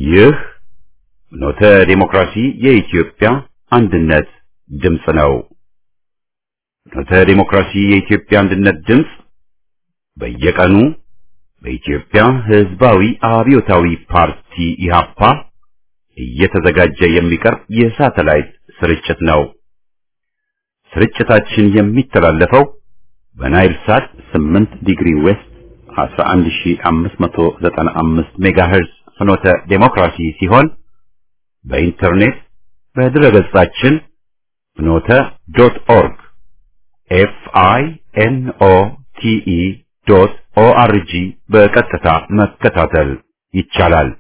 ይህ ኖተ ዲሞክራሲ የኢትዮጵያ አንድነት ድምጽ ነው። ኖተ ዲሞክራሲ የኢትዮጵያ አንድነት ድምጽ በየቀኑ በኢትዮጵያ ሕዝባዊ አብዮታዊ ፓርቲ ኢህአፓ እየተዘጋጀ የሚቀርብ የሳተላይት ስርጭት ነው። ስርጭታችን የሚተላለፈው በናይል ሳት 8 ዲግሪ ዌስት 11595 ሜጋሄርዝ ፍኖተ ዴሞክራሲ ሲሆን በኢንተርኔት በድረገጻችን fnote.org FINOTE.ORG በቀጥታ መከታተል ይቻላል።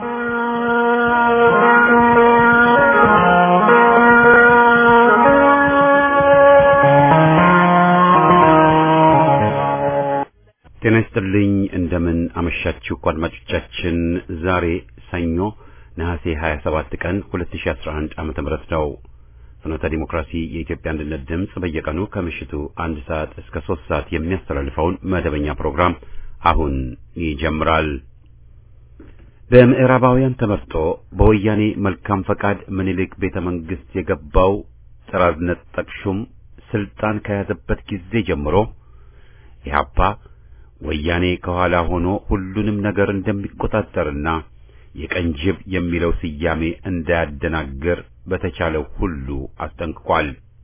ጤና ይስጥልኝ እንደምን አመሻችሁ አድማጮቻችን። ዛሬ ሰኞ ነሐሴ 27 ቀን 2011 ዓ.ም ነው። ፍኖተ ዲሞክራሲ የኢትዮጵያ አንድነት ድምጽ በየቀኑ ከምሽቱ 1 ሰዓት እስከ 3 ሰዓት የሚያስተላልፈውን መደበኛ ፕሮግራም አሁን ይጀምራል። በምዕራባውያን ተመርጦ በወያኔ መልካም ፈቃድ ምኒልክ ቤተ መንግስት የገባው ጥራዝ ነጠቅ ሹም ስልጣን ከያዘበት ጊዜ ጀምሮ ኢህአፓ ወያኔ ከኋላ ሆኖ ሁሉንም ነገር እንደሚቆጣጠርና የቀንጅብ የሚለው ስያሜ እንዳያደናግር በተቻለው ሁሉ አስጠንቅቋል።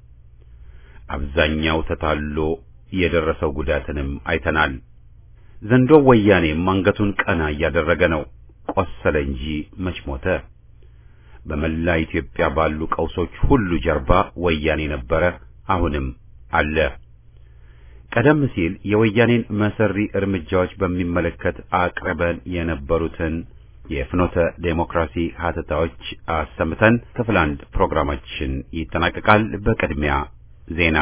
አብዛኛው ተታሎ የደረሰው ጉዳትንም አይተናል። ዘንዶ ወያኔም አንገቱን ቀና እያደረገ ነው። ቆሰለ እንጂ መች ሞተ። በመላ ኢትዮጵያ ባሉ ቀውሶች ሁሉ ጀርባ ወያኔ ነበረ፣ አሁንም አለ። ቀደም ሲል የወያኔን መሰሪ እርምጃዎች በሚመለከት አቅርበን የነበሩትን የፍኖተ ዴሞክራሲ ሀተታዎች አሰምተን ክፍል 1 ፕሮግራማችን ይጠናቀቃል። በቅድሚያ ዜና።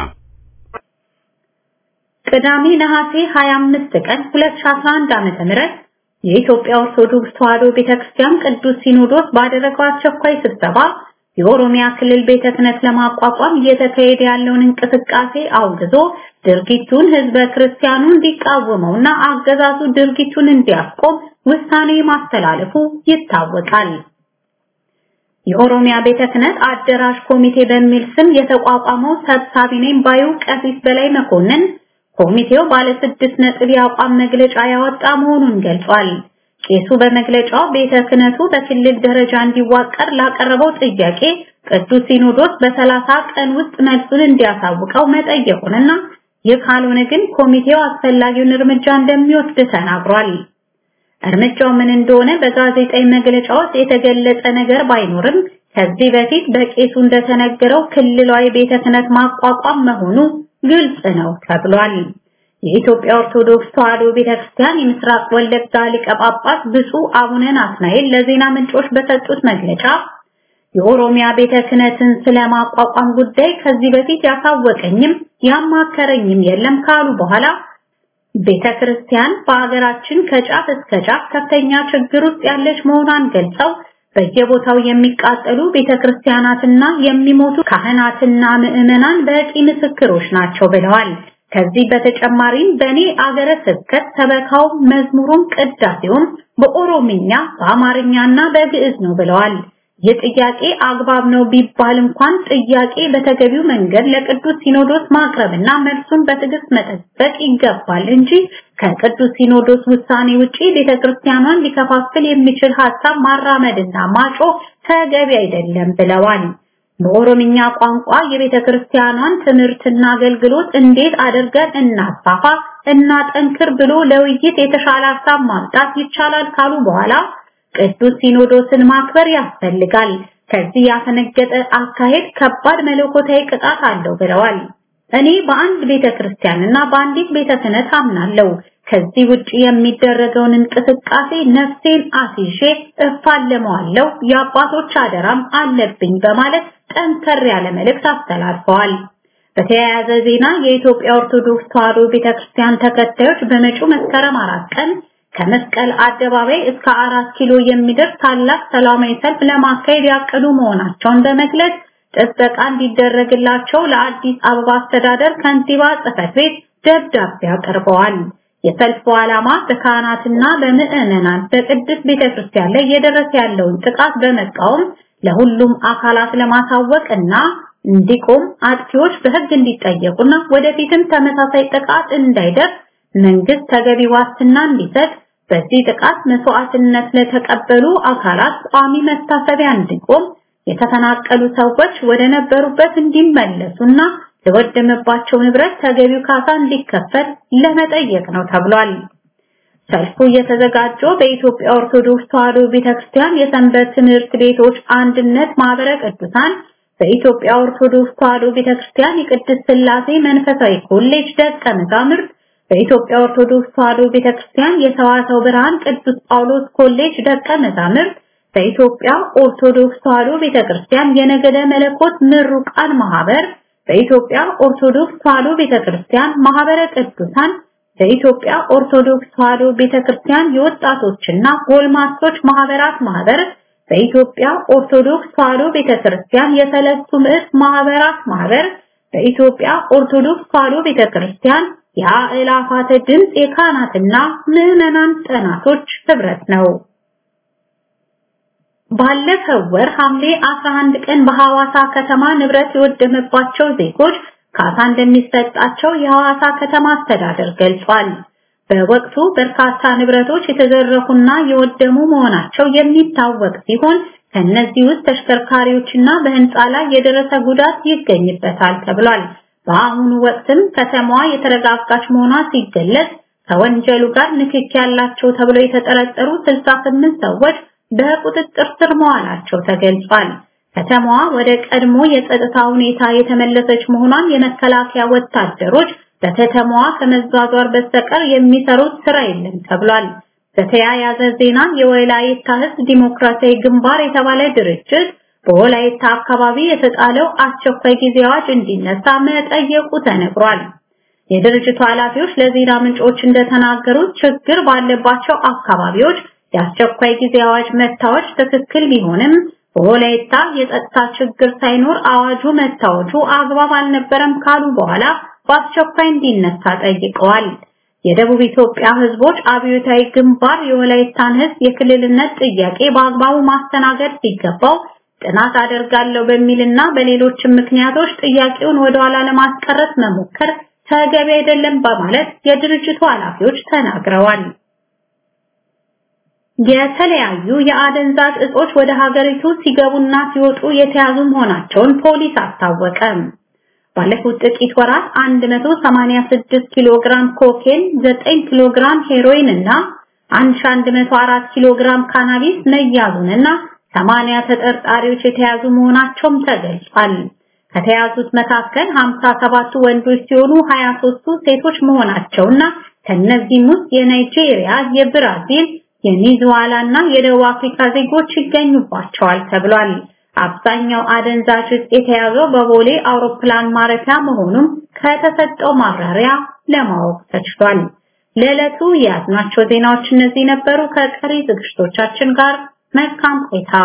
ቅዳሜ ነሐሴ 25 ቀን 2011 ዓ.ም የኢትዮጵያ ኦርቶዶክስ ተዋሕዶ ቤተክርስቲያን ቅዱስ ሲኖዶስ ባደረገው አስቸኳይ ስብሰባ የኦሮሚያ ክልል ቤተ ክህነት ለማቋቋም እየተካሄደ ያለውን እንቅስቃሴ አውግዞ ድርጊቱን ህዝበ ክርስቲያኑ እንዲቃወመውና አገዛዙ ድርጊቱን እንዲያስቆም ውሳኔ ማስተላለፉ ይታወቃል። የኦሮሚያ ቤተ ክህነት አደራጅ ኮሚቴ በሚል ስም የተቋቋመው ሰብሳቢ ነኝ ባዩ ቀሲስ በላይ መኮንን ኮሚቴው ባለ 6 ነጥብ የአቋም መግለጫ ያወጣ መሆኑን ገልጿል። ቄሱ በመግለጫው ቤተ ክህነቱ በክልል ደረጃ እንዲዋቀር ላቀረበው ጥያቄ ቅዱስ ሲኖዶስ በ30 ቀን ውስጥ መልሱን እንዲያሳውቀው መጠየቁንና ይህ ካልሆነ ግን ኮሚቴው አስፈላጊውን እርምጃ እንደሚወስድ ተናግሯል። እርምጃው ምን እንደሆነ በጋዜጣዊ መግለጫው የተገለጸ ነገር ባይኖርም ከዚህ በፊት በቄሱ እንደተነገረው ክልላዊ ቤተ ክህነት ማቋቋም መሆኑ ግልጽ ነው ተብሏል። የኢትዮጵያ ኦርቶዶክስ ተዋሕዶ ቤተክርስቲያን የምስራቅ ወለጋ ሊቀ ጳጳስ ብፁዕ አቡነ ናትናኤል ለዜና ምንጮች በሰጡት መግለጫ የኦሮሚያ ቤተ ክህነትን ስለማቋቋም ጉዳይ ከዚህ በፊት ያሳወቀኝም ያማከረኝም የለም ካሉ በኋላ ቤተክርስቲያን በአገራችን ከጫፍ እስከ ጫፍ ከፍተኛ ችግር ውስጥ ያለች መሆኗን ገልጸው በየቦታው የሚቃጠሉ ቤተክርስቲያናትና የሚሞቱ ካህናትና ምዕመናን በቂ ምስክሮች ናቸው ብለዋል። ከዚህ በተጨማሪም በኔ አገረ ስብከት ሰበካው መዝሙሩም ቅዳሴውም በኦሮምኛ በአማርኛና በግዕዝ ነው ብለዋል። የጥያቄ አግባብ ነው ቢባል እንኳን ጥያቄ በተገቢው መንገድ ለቅዱስ ሲኖዶስ ማቅረብና መልሱን በትዕግስት መጠበቅ ይገባል እንጂ ከቅዱስ ሲኖዶስ ውሳኔ ውጪ ቤተክርስቲያኗን ሊከፋፍል የሚችል ሐሳብ ማራመድና ማጮህ ተገቢ አይደለም ብለዋል። በኦሮምኛ ቋንቋ የቤተክርስቲያኗን ትምህርትና አገልግሎት እንዴት አድርገን እናስፋፋ እና ጠንክር ብሎ ለውይይት የተሻለ ሐሳብ ማምጣት ይቻላል ካሉ በኋላ ቅዱስ ሲኖዶስን ማክበር ያስፈልጋል። ከዚህ ያፈነገጠ አካሄድ ከባድ መለኮታዊ ቅጣት አለው ብለዋል። እኔ በአንድ ቤተክርስቲያንና በአንዲት ቤተ ክህነት አምናለሁ። ከዚህ ውጪ የሚደረገውን እንቅስቃሴ ነፍሴን አስይዤ እፋለመዋለሁ፣ የአባቶች አደራም አለብኝ በማለት ጠንከር ያለ መልእክት አስተላልፈዋል። በተያያዘ ዜና የኢትዮጵያ ኦርቶዶክስ ተዋሕዶ ቤተክርስቲያን ተከታዮች በመጪው መስከረም 4 ቀን ከመስቀል አደባባይ እስከ 4 ኪሎ የሚደርስ ታላቅ ሰላማዊ ሰልፍ ለማካሄድ ያቀዱ መሆናቸውን በመግለጽ ጥበቃ እንዲደረግላቸው ለአዲስ አበባ አስተዳደር ከንቲባ ጽሕፈት ቤት ደብዳቤ አቅርበዋል። የሰልፉ ዓላማ በካህናትና በምዕመናን በቅድስት ቤተክርስቲያን ላይ እየደረሰ ያለውን ጥቃት በመቃወም ለሁሉም አካላት ለማሳወቅና እንዲቆም አጥፊዎች በሕግ እንዲጠየቁና ወደፊትም ተመሳሳይ ጥቃት እንዳይደርስ መንግስት ተገቢ ዋስትና እንዲሰጥ በዚህ ጥቃት መስዋዕትነት ለተቀበሉ አካላት ቋሚ መታሰቢያ እንዲቆም የተፈናቀሉ ሰዎች ወደ ነበሩበት እንዲመለሱና ለወደመባቸው ንብረት ተገቢው ካሳ እንዲከፈል ለመጠየቅ ነው ተብሏል። ሰልፉ የተዘጋጀው በኢትዮጵያ ኦርቶዶክስ ተዋሕዶ ቤተክርስቲያን የሰንበት ትምህርት ቤቶች አንድነት ማህበረ ቅዱሳን፣ በኢትዮጵያ ኦርቶዶክስ ተዋሕዶ ቤተክርስቲያን የቅድስት ሥላሴ መንፈሳዊ ኮሌጅ ደቀ መዛሙርት፣ በኢትዮጵያ ኦርቶዶክስ ተዋሕዶ ቤተክርስቲያን የሰዋስወ ብርሃን ቅዱስ ጳውሎስ ኮሌጅ ደቀ መዛሙርት፣ በኢትዮጵያ ኦርቶዶክስ ተዋሕዶ ቤተክርስቲያን የነገደ መለኮት ምሩቃን ማህበር፣ በኢትዮጵያ ኦርቶዶክስ ተዋሕዶ ቤተክርስቲያን ማህበረ ቅዱሳን፣ በኢትዮጵያ ኦርቶዶክስ ተዋሕዶ ቤተክርስቲያን የወጣቶችና ጎልማሶች ማህበራት ማህበር፣ በኢትዮጵያ ኦርቶዶክስ ተዋሕዶ ቤተክርስቲያን የሰለስቱ ምዕት ማህበራት ማህበር፣ በኢትዮጵያ ኦርቶዶክስ ተዋሕዶ ቤተክርስቲያን የአእላፋተ ድምጽ የካህናትና ምዕመናን ጠናቶች ህብረት ነው። ባለፈው ወር ሐምሌ 11 ቀን በሐዋሳ ከተማ ንብረት የወደመባቸው ዜጎች ካሳ እንደሚሰጣቸው የሐዋሳ ከተማ አስተዳደር ገልጿል። በወቅቱ በርካታ ንብረቶች የተዘረፉና የወደሙ መሆናቸው የሚታወቅ ሲሆን ከነዚህ ውስጥ ተሽከርካሪዎችና በህንጻ ላይ የደረሰ ጉዳት ይገኝበታል ተብሏል። በአሁኑ ወቅትም ከተማዋ የተረጋጋች መሆኗ ሲገለጽ ከወንጀሉ ጋር ንክኪ ያላቸው ተብለው የተጠረጠሩ 68 ሰዎች በቁጥጥር ስር መዋላቸው ተገልጿል። ከተማዋ ወደ ቀድሞ የጸጥታ ሁኔታ የተመለሰች መሆኗን የመከላከያ ወታደሮች በከተማዋ ከመዟዟር በስተቀር የሚሰሩት ስራ የለም ተብሏል። በተያያዘ ዜና የወላይታ ሕዝብ ዲሞክራሲያዊ ግንባር የተባለ ድርጅት በወላይታ አካባቢ የተጣለው አስቸኳይ ጊዜ አዋጅ እንዲነሳ መጠየቁ ተነግሯል። የድርጅቱ ኃላፊዎች ለዜና ምንጮች እንደተናገሩት ችግር ባለባቸው አካባቢዎች የአስቸኳይ ጊዜ አዋጅ መታወጅ ትክክል ቢሆንም በወላይታ የጸጥታ ችግር ሳይኖር አዋጁ መታወጁ አግባብ አልነበረም ካሉ በኋላ በአስቸኳይ እንዲነሳ ጠይቀዋል። የደቡብ ኢትዮጵያ ህዝቦች አብዮታዊ ግንባር የወላይታን ህዝብ የክልልነት ጥያቄ በአግባቡ ማስተናገድ ሲገባው ጥናት አደርጋለሁ በሚልና በሌሎችም ምክንያቶች ጥያቄውን ወደ ኋላ ለማስቀረት መሞከር ተገቢ አይደለም በማለት የድርጅቱ ኃላፊዎች ተናግረዋል። የተለያዩ የአደንዛዥ እጾች ወደ ሀገሪቱ ሲገቡና ሲወጡ የተያዙ መሆናቸውን ፖሊስ አስታወቀ። ባለፉት ጥቂት ወራት 186 ኪሎ ግራም ኮኬን፣ 9 ኪሎ ግራም ሄሮይን እና 1104 ኪሎ ግራም ካናቢስ መያዙንና 80 ተጠርጣሪዎች የተያዙ መሆናቸውም ተገልጿል። ከተያዙት መካከል 57ቱ ወንዶች ሲሆኑ 23ቱ ሴቶች መሆናቸውና ከነዚህም ውስጥ የናይጄሪያ፣ የብራዚል፣ የኒዝዋላና የደቡብ አፍሪካ ዜጎች ይገኙባቸዋል ተብሏል። አብዛኛው አደንዛዥ እጽ የተያዘው በቦሌ አውሮፕላን ማረፊያ መሆኑን ከተሰጠው ማብራሪያ ለማወቅ ተችሏል። ለዕለቱ ያዝናቸው ዜናዎች እነዚህ ነበሩ። ከቀሪ ዝግጅቶቻችን ጋር መልካም ቆይታ።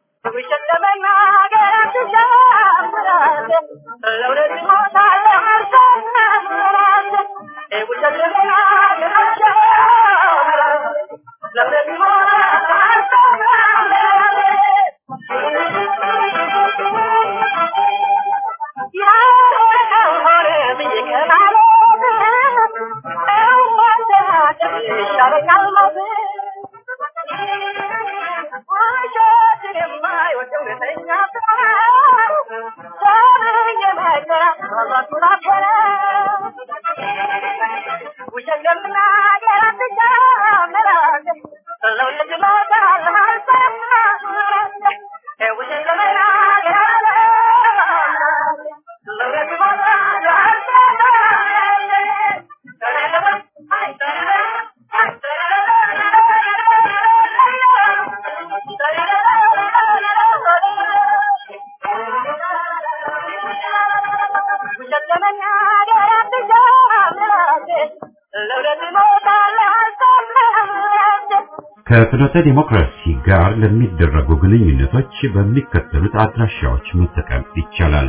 ከፍኖተ ዲሞክራሲ ጋር ለሚደረጉ ግንኙነቶች በሚከተሉት አድራሻዎች መጠቀም ይቻላል።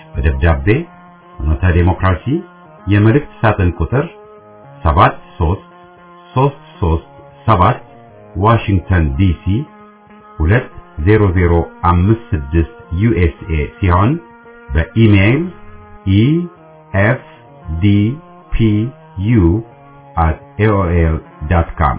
በደብዳቤ ፍኖተ ዲሞክራሲ የመልእክት ሳጥን ቁጥር 73 337 ዋሽንግተን ዲሲ 20056 ዩኤስኤ ሲሆን በኢሜይል efdpu@aol.com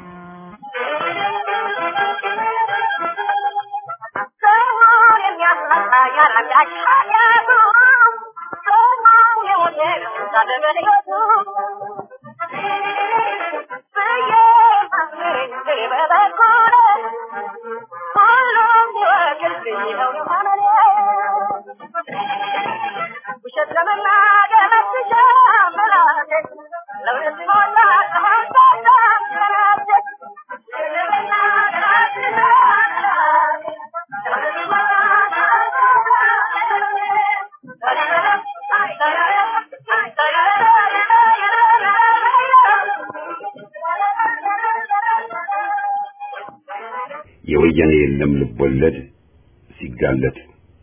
የወያኔ የለም ልቦለድ ሲጋለጥ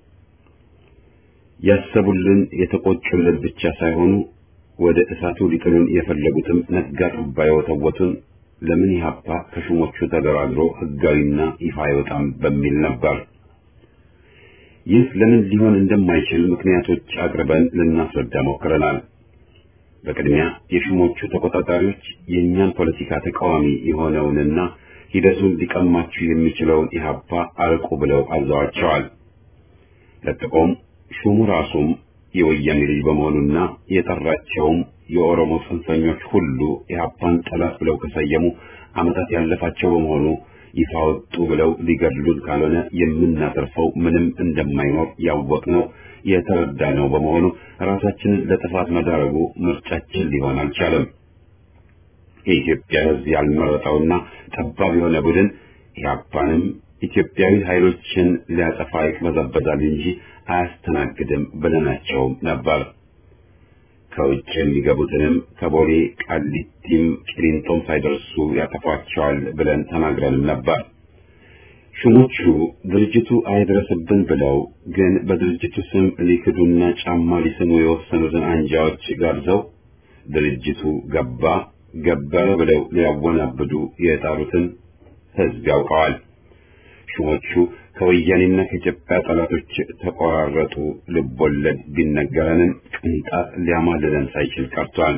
ያሰቡልን የተቆጩልን ብቻ ሳይሆኑ ወደ እሳቱ ሊጥሉን የፈለጉትም ነጋ ጠባ የወተወቱን ለምን ኢህአፓ ከሹሞቹ ተደራድሮ ህጋዊና ይፋ አይወጣም በሚል ነበር። ይህ ለምን ሊሆን እንደማይችል ምክንያቶች አቅርበን ልናስረዳ ሞክረናል። በቅድሚያ የሹሞቹ ተቆጣጣሪዎች የእኛን ፖለቲካ ተቃዋሚ የሆነውንና ሂደቱን ሊቀማችሁ የሚችለውን ኢህአፓ አርቁ ብለው አዘዋቸዋል። ለጥቆም ሹሙ ራሱም የወያኔ ልጅ በመሆኑና የጠራቸውም የኦሮሞ ጽንፈኞች ሁሉ ኢህአፓን ጠላት ብለው ከሰየሙ ዓመታት ያለፋቸው በመሆኑ ይፋ ወጡ ብለው ሊገድሉን ካልሆነ የምናተርፈው ምንም እንደማይኖር ያወቅነው የተረዳነው በመሆኑ ራሳችንን ለጥፋት መዳረጉ ምርጫችን ሊሆን አልቻለም። የኢትዮጵያ ሕዝብ ያልመረጠውና ጠባብ የሆነ ቡድን ኢህአፓንም ኢትዮጵያዊ ኃይሎችን ሊያጠፋ ይቅበዘበዛል እንጂ አያስተናግድም ብለናቸው ነበር። ከውጭ የሚገቡትንም ከቦሌ ቃሊቲም ቂሊንጦም ሳይደርሱ ያጠፏቸዋል ብለን ተናግረንም ነበር። ሹሞቹ ድርጅቱ አይድረስብን ብለው ግን በድርጅቱ ስም ሊክዱና ጫማ ሊስሙ የወሰኑትን አንጃዎች ጋብዘው ድርጅቱ ገበረ ብለው ሊያወናብዱ የጣሩትን ህዝብ ያውቀዋል። ሹሞቹ ከወያኔና ከኢትዮጵያ ጠላቶች ተቆራረጡ ልቦለድ ቢነገረንም ቅንጣት ሊያማልለን ሳይችል ቀርቷል።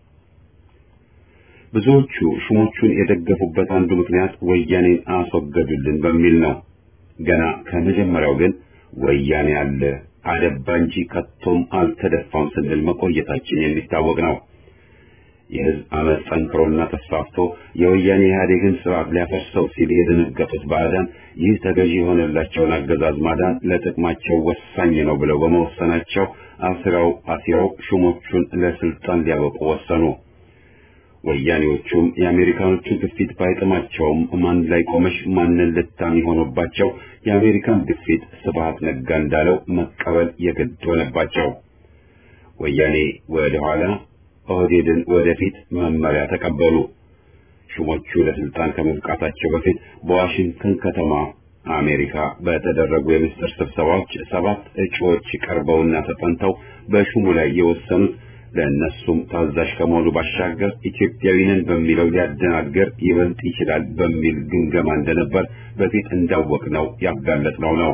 ብዙዎቹ ሹሞቹን የደገፉበት አንዱ ምክንያት ወያኔን አስወገዱልን በሚል ነው። ገና ከመጀመሪያው ግን ወያኔ አለ አደባ እንጂ ከቶም አልተደፋም ስንል መቆየታችን የሚታወቅ ነው። የህዝብ አመፅ ጠንክሮና ተስፋፍቶ የወያኔ ኢህአዴግን ስርዓት ሊያፈርሰው ሲል የደነገጡት ባዕዳን ይህ ተገዢ የሆነላቸውን አገዛዝ ማዳን ለጥቅማቸው ወሳኝ ነው ብለው በመወሰናቸው አስረው ሹሞቹን ለስልጣን ሊያበቁ ወሰኑ። ወያኔዎቹም የአሜሪካኖቹን ግፊት ባይጥማቸውም ማን ላይ ቆመሽ ማንን ልታሚ ሆኖባቸው የአሜሪካን ግፊት ስብሃት ነጋ እንዳለው መቀበል የግድ ሆነባቸው። ወያኔ ወደ ኋላ ኦህዴድን ወደፊት መመሪያ ተቀበሉ። ሹሞቹ ለስልጣን ከመብቃታቸው በፊት በዋሽንግተን ከተማ አሜሪካ በተደረጉ የምስጢር ስብሰባዎች 7 እጩዎች ቀርበውና ተጠንተው በሹሙ ላይ የወሰኑት ለእነሱም ታዛዥ ከመሆኑ ባሻገር ኢትዮጵያዊ ነን በሚለው ሊያደናገር ይበልጥ ይችላል በሚል ግምገማ እንደነበር በፊት እንዳወቅነው ያጋለጥነው ነው።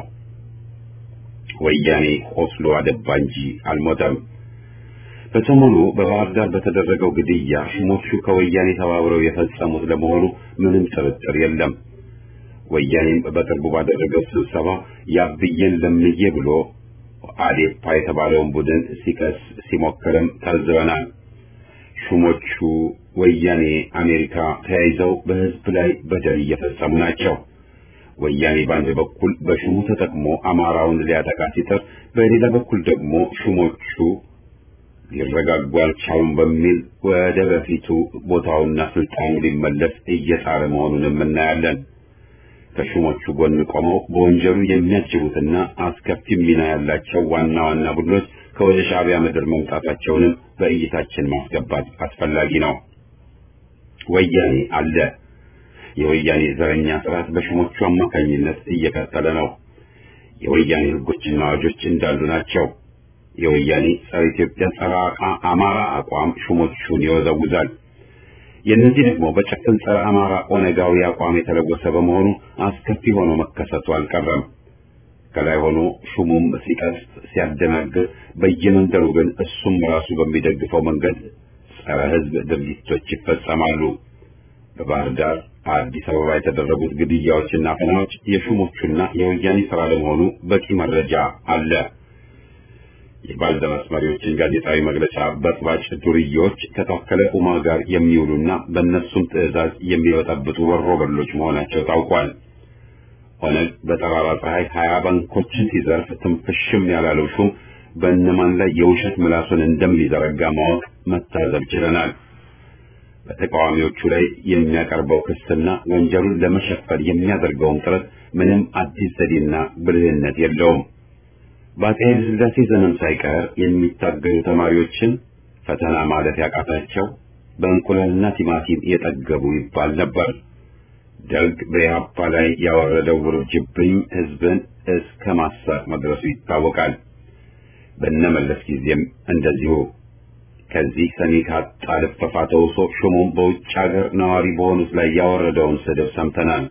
ወያኔ ቆስሎ አደባ እንጂ አልሞተም። በሰሞኑ በባህር ዳር በተደረገው ግድያ ሹሞቹ ከወያኔ ተባብረው የፈጸሙት ለመሆኑ ምንም ጥርጥር የለም። ወያኔም በቅርቡ ባደረገው ስብሰባ ያብዬን ለምዬ ብሎ አዴፓ የተባለውን ቡድን ሲከስ ሲሞክርም ታዝበናል። ሹሞቹ ወያኔ አሜሪካ ተያይዘው በህዝብ ላይ በደል እየፈጸሙ ናቸው። ወያኔ በአንድ በኩል በሹሙ ተጠቅሞ አማራውን ሊያጠቃ ሲጥር፣ በሌላ በኩል ደግሞ ሹሞቹ ሊረጋጉ አልቻሉም በሚል ወደ በፊቱ ቦታውና ስልጣኑ ሊመለስ እየጣረ መሆኑንም እናያለን። ከሹሞቹ ጎን ቆመው በወንጀሉ የሚያጅቡትና አስከፊ ሚና ያላቸው ዋና ዋና ቡድኖች ከወደ ሻዕቢያ ምድር መምጣታቸውንም በእይታችን ማስገባት አስፈላጊ ነው። ወያኔ አለ። የወያኔ ዘረኛ ስርዓት በሹሞቹ አማካኝነት እየቀጠለ ነው። የወያኔ ህጎችና አዋጆች እንዳሉ ናቸው። የወያኔ ጸረ ኢትዮጵያ ጸረ አማራ አቋም ሹሞቹን ይወዘውዛል። የእነዚህ ደግሞ በጭፍን ጸረ አማራ ኦነጋዊ አቋም የተለወሰ በመሆኑ አስከፊ ሆኖ መከሰቱ አልቀረም። ከላይ ሆኖ ሹሙም ሲቀስት ሲያደናግር፣ በየመንደሩ ግን እሱም ራሱ በሚደግፈው መንገድ ጸረ ሕዝብ ድርጊቶች ይፈጸማሉ። በባህር ዳር፣ አዲስ አበባ የተደረጉት ግድያዎችና አፈናዎች የሹሞቹና የወያኔ ሥራ ለመሆኑ በቂ መረጃ አለ። የባልደራስ መሪዎችን ጋዜጣዊ መግለጫ በጥባጭ ዱርዬዎች ከታከለ ኡማ ጋር የሚውሉና በእነሱም ትዕዛዝ የሚበጠብጡ ወሮበሎች መሆናቸው ታውቋል። ኦነግ በጠራራ ፀሐይ 20 ባንኮችን ሲዘርፍ ትንፍሽም ያላለው ሹም በእነማን ላይ የውሸት ምላሱን እንደሚዘረጋ ማወቅ መታዘብ ችለናል። በተቃዋሚዎቹ ላይ የሚያቀርበው ክስና ወንጀሉን ለመሸፈን የሚያደርገውን ጥረት ምንም አዲስ ዘዴና ብልህነት የለውም። በአፄ ኃይለ ሥላሴ ዘመን ሳይቀር የሚታገሉ ተማሪዎችን ፈተና ማለፍ ያቃታቸው በእንቁላልና ቲማቲም የጠገቡ ይባል ነበር። ደርግ በኢህአፓ ላይ ያወረደው ውርጅብኝ ሕዝብን እስከ ማሳቅ መድረሱ ይታወቃል። በነመለስ ጊዜም እንደዚሁ። ከዚህ ሰሚ ካጣ ልፈፋ ተውሶ ሹሙም በውጭ ሀገር ነዋሪ በሆኑት ላይ ያወረደውን ስድብ ሰምተናል።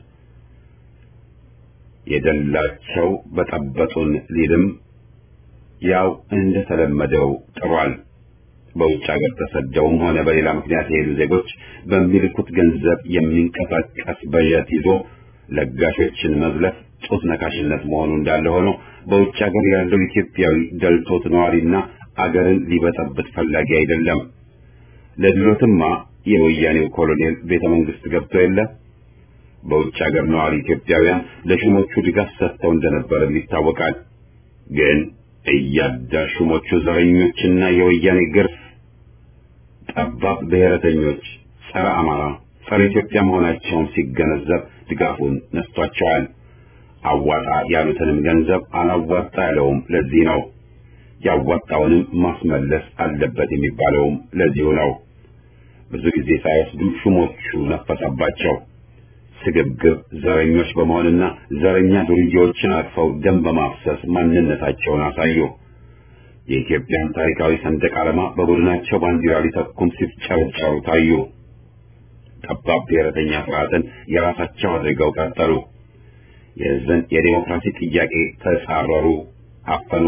የደላቸው በጠበጡን ሊልም ያው እንደተለመደው ጥሯል። በውጭ ሀገር ተሰደውም ሆነ በሌላ ምክንያት የሄዱ ዜጎች በሚልኩት ገንዘብ የሚንቀሳቀስ በጀት ይዞ ለጋሾችን መዝለፍ ጡት ነካሽነት መሆኑ እንዳለ ሆኖ በውጭ ሀገር ያለው ኢትዮጵያዊ ደልቶት ነዋሪና አገርን ሊበጠብጥ ፈላጊ አይደለም። ለድሎትማ የወያኔው ኮሎኔል ቤተ መንግስት ገብቶ የለ። በውጭ ሀገር ነዋሪ ኢትዮጵያውያን ለሹሞቹ ድጋፍ ሰጥተው እንደነበርም ይታወቃል። ግን እያዳር ሹሞቹ ዘረኞችና የወያኔ ግርፍ ጠባብ ብሔረተኞች ጸረ አማራ ጸረ ኢትዮጵያ መሆናቸውን ሲገነዘብ ድጋፉን ነስቷቸዋል። አዋጣ ያሉትንም ገንዘብ አላዋጣ ያለውም ለዚህ ነው። ያዋጣውንም ማስመለስ አለበት የሚባለውም ለዚሁ ነው። ብዙ ጊዜ ሳይወስዱ ሹሞቹ ነፈሰባቸው። ስግብግብ ዘረኞች በመሆንና ዘረኛ ዱርዬዎችን አቅፈው ደም በማፍሰስ ማንነታቸውን አሳዩ። የኢትዮጵያን ታሪካዊ ሰንደቅ ዓላማ በቡድናቸው ባንዲራ ሊተኩም ሲፍጨረጨሩ ታዩ። ጠባብ ብሔረተኛ ስርዓትን የራሳቸው አድርገው ቀጠሉ። የሕዝብን የዴሞክራሲ ጥያቄ ተጻረሩ፣ አፈኑ።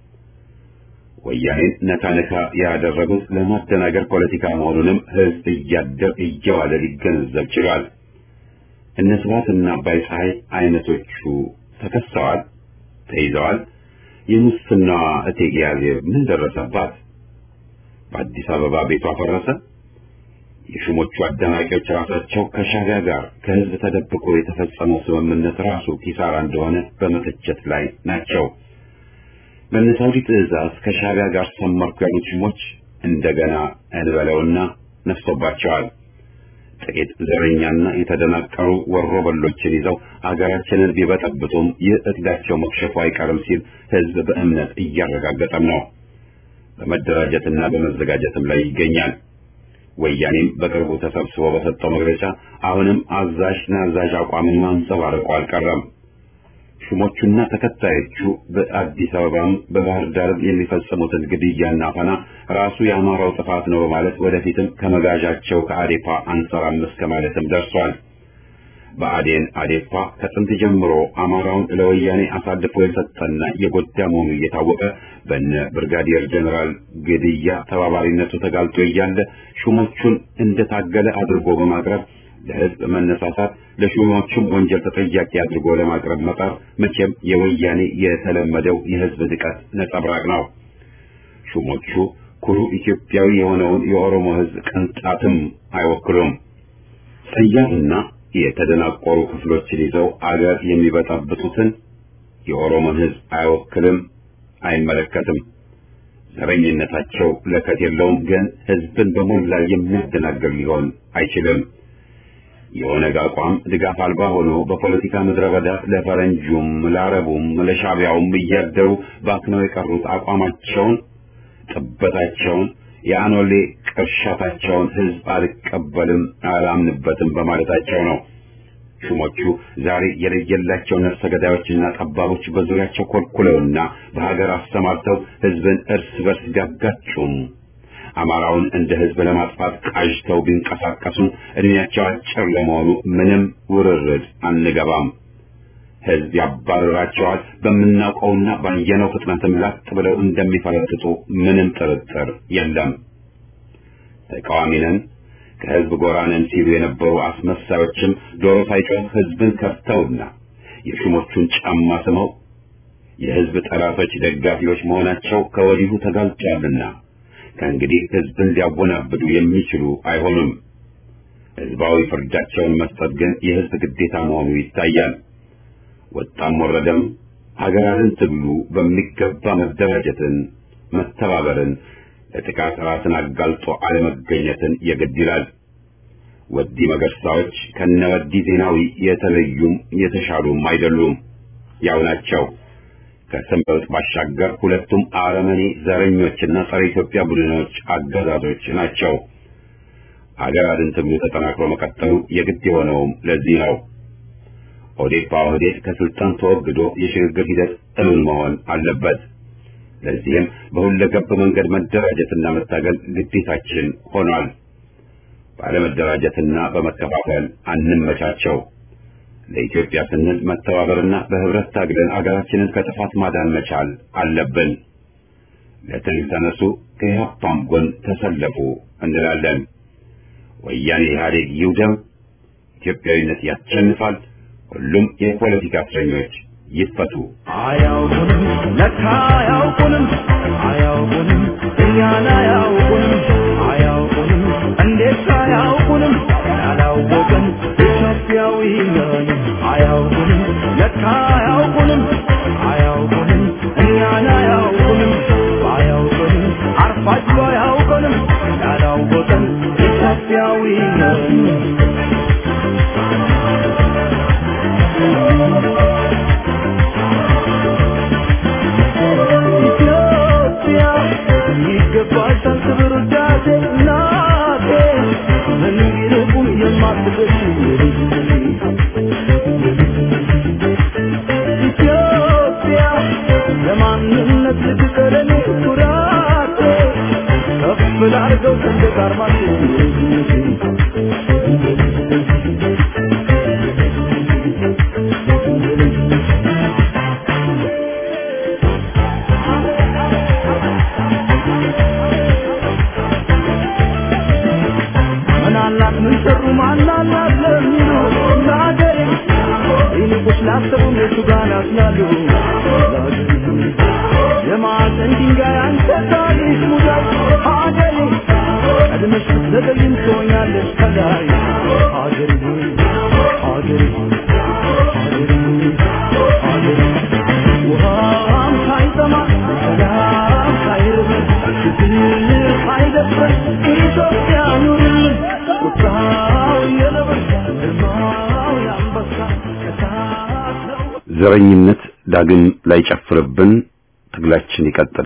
ወያኔን ነካ ነካ ያደረጉት ለማደናገር ፖለቲካ መሆኑንም ሕዝብ እያደር እየዋለ ሊገነዘብ ችሏል። እነ ስብሐትና አባይ ፀሐይ አይነቶቹ ተከሰዋል፣ ተይዘዋል። የሙስና እቴጌ አዜብ ምን ደረሰባት? በአዲስ አበባ ቤቷ ፈረሰ። የሹሞቹ አደናቂዎች ራሳቸው ከሻዕቢያ ጋር ከሕዝብ ተደብቆ የተፈጸመው ስምምነት ራሱ ኪሳራ እንደሆነ በመተቸት ላይ ናቸው። በነሳውዲ ትዕዛዝ ከሻዕቢያ ጋር ሰመርኩ ያሉት ሹሞች እንደገና እንበለውና ነፍሶባቸዋል። ጥቂት ዘረኛና የተደናቀሩ ወሮበሎችን ይዘው አገራችንን ቢበጠብጡም ይህ እቅዳቸው መክሸፉ አይቀርም ሲል ሕዝብ በእምነት እያረጋገጠም ነው። በመደራጀትና በመዘጋጀትም ላይ ይገኛል። ወያኔም በቅርቡ ተሰብስቦ በሰጠው መግለጫ አሁንም አዛዥ ናዛዥ አቋምን ማንጸባረቁ አልቀረም። ሹሞቹና ተከታዮቹ በአዲስ አበባም በባህር ዳርም የሚፈጽሙትን ግድያና አፈና ራሱ የአማራው ጥፋት ነው በማለት ወደፊትም ከመጋዣቸው ከአዴፓ አንሰራም እስከ ማለትም ደርሷል። በአዴን አዴፓ ከጥንት ጀምሮ አማራውን ለወያኔ አሳልፎ የሰጠና የጎዳ መሆኑ እየታወቀ በነ ብርጋዲየር ጀነራል ግድያ ተባባሪነቱ ተጋልጦ እያለ ሹሞቹን እንደታገለ አድርጎ በማቅረብ ለሕዝብ መነሳሳት ለሹሞቹም ወንጀል ተጠያቂ አድርጎ ለማቅረብ መጣር መቼም የወያኔ የተለመደው የሕዝብ ንቀት ነጸብራቅ ነው። ሹሞቹ ኩሩ ኢትዮጵያዊ የሆነውን የኦሮሞ ሕዝብ ቅንጣትም አይወክሉም። ጸያፍና የተደናቆሩ ክፍሎችን ይዘው አገር የሚበጣብጡትን የኦሮሞን ሕዝብ አይወክልም፣ አይመለከትም። ዘረኝነታቸው ለከት የለውም፣ ግን ሕዝብን በሞላ የሚያደናግር ሊሆን አይችልም። የኦነግ አቋም ድጋፍ አልባ ሆኖ በፖለቲካ ምድረ በዳ ለፈረንጁም ለአረቡም ለሻዕቢያውም እያደሩ ባክነው የቀሩት አቋማቸውን፣ ጥበታቸውን፣ የአኖሌ ቅርሻታቸውን ሕዝብ አልቀበልም አላምንበትም በማለታቸው ነው። ሹሞቹ ዛሬ የለየላቸው ነፍሰ ገዳዮችና ጠባቦች በዙሪያቸው ኮልኩለውና በሀገር አሰማርተው ሕዝብን እርስ በርስ ቢያጋጩም አማራውን እንደ ህዝብ ለማጥፋት ቃጅተው ቢንቀሳቀሱ እድሜያቸው አጭር ለመሆኑ ምንም ውርርድ አንገባም። ህዝብ ያባረራቸዋል። በምናውቀውና ባየነው ፍጥነትም ላጥ ብለው እንደሚፈረጥጡ ምንም ጥርጥር የለም። ተቃዋሚ ነን ከህዝብ ጎራ ነን ሲሉ የነበሩ አስመሳዮችም ዶሮ ሳይጮህ ህዝብን ከፍተውና የሹሞቹን ጫማ ስመው የህዝብ ጠላቶች ደጋፊዎች መሆናቸው ከወዲሁ ተጋልጧልና ከእንግዲህ ህዝብን ሊያወናብዱ የሚችሉ አይሆኑም። ህዝባዊ ፍርዳቸውን መስጠት ግን የህዝብ ግዴታ መሆኑ ይታያል። ወጣም ወረደም ሀገራትን ትግሉ በሚገባ መደራጀትን፣ መተባበርን፣ ለጥቃት ራስን አጋልጦ አለመገኘትን የግድ ይላል። ወዲ መገርሳዎች ከነወዲ ዜናዊ የተለዩም የተሻሉም አይደሉም፣ ያው ናቸው። ከስም ለውጥ ባሻገር ሁለቱም አረመኔ ዘረኞችና ጸረ ኢትዮጵያ ቡድኖች አገዛዞች ናቸው። ሀገራትን ትግሉ ተጠናክሮ መቀጠሉ የግድ የሆነውም ለዚህ ነው። ኦዴፓ ኦህዴድ ከስልጣን ተወግዶ የሽግግር ሂደት እውን መሆን አለበት። ለዚህም በሁለገብ መንገድ መደራጀትና መታገል ግዴታችን ሆኗል። ባለመደራጀትና በመከፋፈል አንመቻቸው። ለኢትዮጵያ ስንል መተባበርና በህብረት ታግለን አገራችንን ከጥፋት ማዳን መቻል አለብን። ለትግል ተነሱ፣ ከኢህአፓም ጎን ተሰለፉ እንላለን። ወያኔ ኢህአዴግ ይውደም፣ ኢትዮጵያዊነት ያሸንፋል። ሁሉም የፖለቲካ እስረኞች ይፈቱ። አያውቁንም ለካ አያውቁንም አያውቁንም እኛን አያውቁንም አያውቁንም እንዴት አያውቁንም ያላወቅን ኢትዮጵያዊ ነን። አያውቁንም ለካ አያውቁንም አያውቁንም እኛን አያውቁንም አያውቁንም አርፋጅ አያውቁንም ያላወቅን ኢትዮጵያዊ ነን። ዘረኝነት ዳግም ላይጨፍርብን ትግላችን ይቀጥል።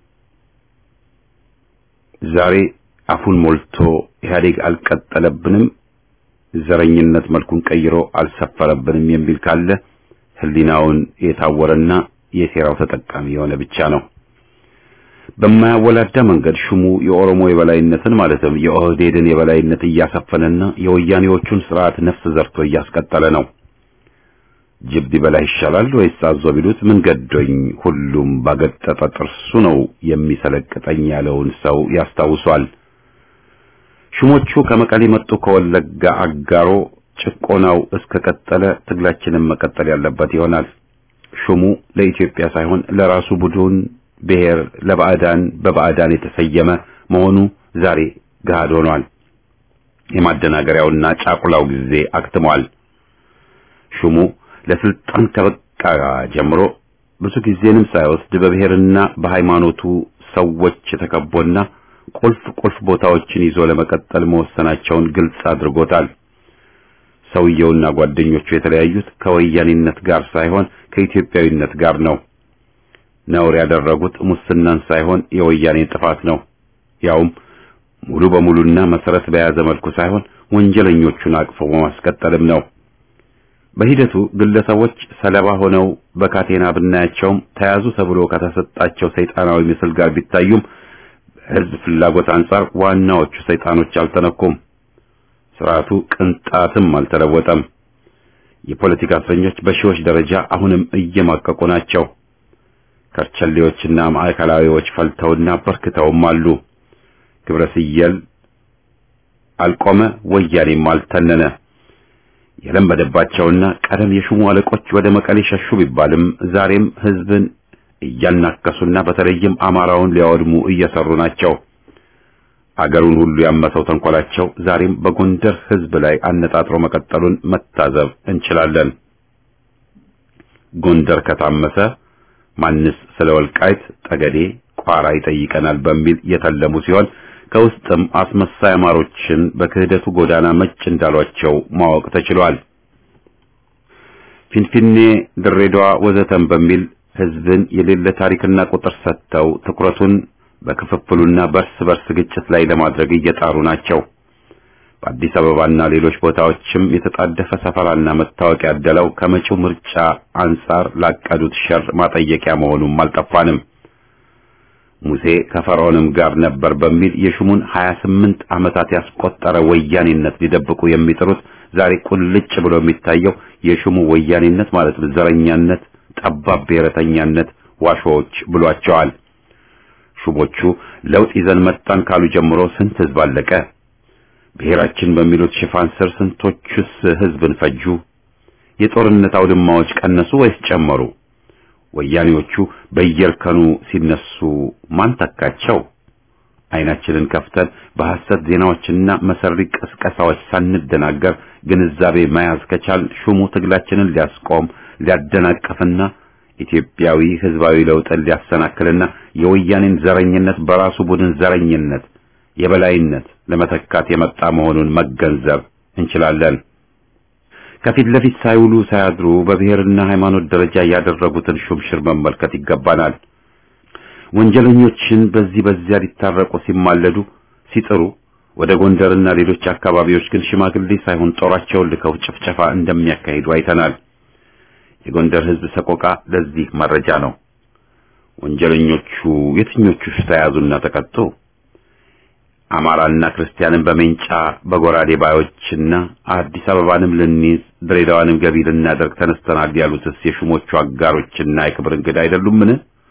ዛሬ አፉን ሞልቶ ኢህአዴግ አልቀጠለብንም፣ ዘረኝነት መልኩን ቀይሮ አልሰፈረብንም የሚል ካለ ህሊናውን የታወረና የሴራው ተጠቃሚ የሆነ ብቻ ነው። በማያወላዳ መንገድ ሹሙ የኦሮሞ የበላይነትን ማለትም የኦህዴድን የበላይነት እያሰፈነና የወያኔዎቹን ስርዓት ነፍስ ዘርቶ እያስቀጠለ ነው። ጅብ ቢበላ ይሻላል ወይስ አዞ ቢሉት ምን ገዶኝ ሁሉም ባገጠጠ ጥርሱ ነው የሚሰለቅጠኝ ያለውን ሰው ያስታውሷል። ሹሞቹ ከመቀሌ መጡ ከወለጋ አጋሮ ጭቆናው እስከቀጠለ ትግላችንን መቀጠል ያለበት ይሆናል። ሹሙ ለኢትዮጵያ ሳይሆን ለራሱ ቡድን ብሔር ለባዕዳን በባዕዳን የተሰየመ መሆኑ ዛሬ ገሃድ ሆኗል። የማደናገሪያውና ጫቁላው ጊዜ አክትሟል። ሹሙ ለስልጣን ከበቃ ጀምሮ ብዙ ጊዜንም ሳይወስድ በብሔርና በሃይማኖቱ ሰዎች ተከቦና ቁልፍ ቦታዎችን ይዞ ለመቀጠል መወሰናቸውን ግልጽ አድርጎታል። ሰውየውና ጓደኞቹ የተለያዩት ከወያኔነት ጋር ሳይሆን ከኢትዮጵያዊነት ጋር ነው። ነውር ያደረጉት ሙስናን ሳይሆን የወያኔን ጥፋት ነው። ያውም ሙሉ በሙሉና መሰረት በያዘ መልኩ ሳይሆን ወንጀለኞቹን አቅፎ በማስቀጠልም ነው። በሂደቱ ግለሰቦች ሰለባ ሆነው በካቴና ብናያቸውም ተያዙ ተብሎ ከተሰጣቸው ሰይጣናዊ ምስል ጋር ቢታዩም ህዝብ ፍላጎት አንጻር ዋናዎቹ ሰይጣኖች አልተነኩም። ስርዓቱ ቅንጣትም አልተለወጠም። የፖለቲካ እስረኞች በሺዎች ደረጃ አሁንም እየማቀቁ ናቸው። ከርቸሌዎችና ማዕከላዊዎች ፈልተውና በርክተውም አሉ። ግብረ ስየል አልቆመ፣ ወያኔም አልተነነ። የለመደባቸውና ቀደም የሹሙ አለቆች ወደ መቀሌ ሸሹ ቢባልም ዛሬም ህዝብን እያናከሱና በተለይም አማራውን ሊያወድሙ እየሰሩ ናቸው። አገሩን ሁሉ ያመሰው ተንኮላቸው ዛሬም በጎንደር ህዝብ ላይ አነጣጥሮ መቀጠሉን መታዘብ እንችላለን። ጎንደር ከታመሰ ማንስ ስለ ወልቃይት ጠገዴ፣ ቋራ ይጠይቀናል በሚል የተለሙ ሲሆን ከውስጥም አስመሳይ አማሮችን በክህደቱ ጎዳና መጭ እንዳሏቸው ማወቅ ተችሏል። ፊንፊኔ፣ ድሬዳዋ ወዘተም በሚል ህዝብን የሌለ ታሪክና ቁጥር ሰጥተው ትኩረቱን በክፍፍሉና በርስ በርስ ግጭት ላይ ለማድረግ እየጣሩ ናቸው። በአዲስ አበባና ሌሎች ቦታዎችም የተጣደፈ ሰፈራና መታወቂያ ያደለው ከመጪው ምርጫ አንጻር ላቀዱት ሸር ማጠየቂያ መሆኑም አልጠፋንም። ሙሴ ከፈርዖንም ጋር ነበር በሚል የሹሙን 28 ዓመታት ያስቆጠረ ወያኔነት ሊደብቁ የሚጥሩት ዛሬ ቁልጭ ብሎ የሚታየው የሹሙ ወያኔነት ማለት ዘረኛነት፣ ጠባብ ብሔረተኛነት ዋሾዎች ብሏቸዋል። ሹሞቹ ለውጥ ይዘን መጣን ካሉ ጀምሮ ስንት ህዝብ አለቀ? ብሔራችን በሚሉት ሽፋን ስር ስንቶቹስ ህዝብን ፈጁ? የጦርነት አውድማዎች ቀነሱ ወይስ ጨመሩ? ወያኔዎቹ በየርከኑ ሲነሱ ማን ተካቸው? አይናችንን ከፍተን በሐሰት ዜናዎችና መሰሪ ቅስቀሳዎች ሳንደናገር ግንዛቤ መያዝ ከቻል ሹሙ ትግላችንን ሊያስቆም ሊያደናቅፍና ኢትዮጵያዊ ህዝባዊ ለውጥን ሊያሰናክልና የወያኔን ዘረኝነት በራሱ ቡድን ዘረኝነት የበላይነት ለመተካት የመጣ መሆኑን መገንዘብ እንችላለን። ከፊት ለፊት ሳይውሉ ሳያድሩ በብሔርና ሃይማኖት ደረጃ ያደረጉትን ሹምሽር መመልከት ይገባናል። ወንጀለኞችን በዚያ ሊታረቁ ሲማለዱ ሲጥሩ ወደ ጎንደርና ሌሎች አካባቢዎች ግን ሽማግሌ ሳይሆን ጦራቸውን ልከው ጭፍጨፋ እንደሚያካሂዱ አይተናል። የጎንደር ህዝብ ሰቆቃ ለዚህ መረጃ ነው። ወንጀለኞቹ የትኞቹ ተያዙና ተቀጡ? አማራና ክርስቲያንን በሜንጫ በጎራዴ ባዮችና አዲስ አበባንም ልንይዝ ድሬዳዋንም ገቢ ልናደርግ ተነስተናል ያሉትስ የሹሞቹ አጋሮችና የክብር እንግዳ አይደሉምን?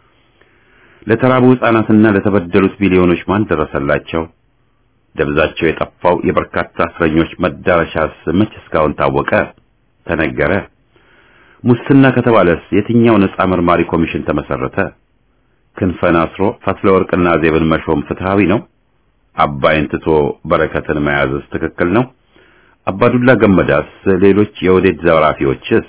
ለተራቡ ሕፃናትና ለተበደሉት ሚሊዮኖች ማን ደረሰላቸው? ደብዛቸው የጠፋው የበርካታ እስረኞች መዳረሻስ መች እስካሁን ታወቀ ተነገረ? ሙስና ከተባለስ የትኛው ነጻ መርማሪ ኮሚሽን ተመሰረተ? ክንፈን አስሮ ፈትለወርቅና ዜብን መሾም ፍትሃዊ ነው? አባይን ትቶ በረከትን መያዝስ ትክክል ነው? አባዱላ ገመዳስ ሌሎች የወዴት ዘራፊዎችስ?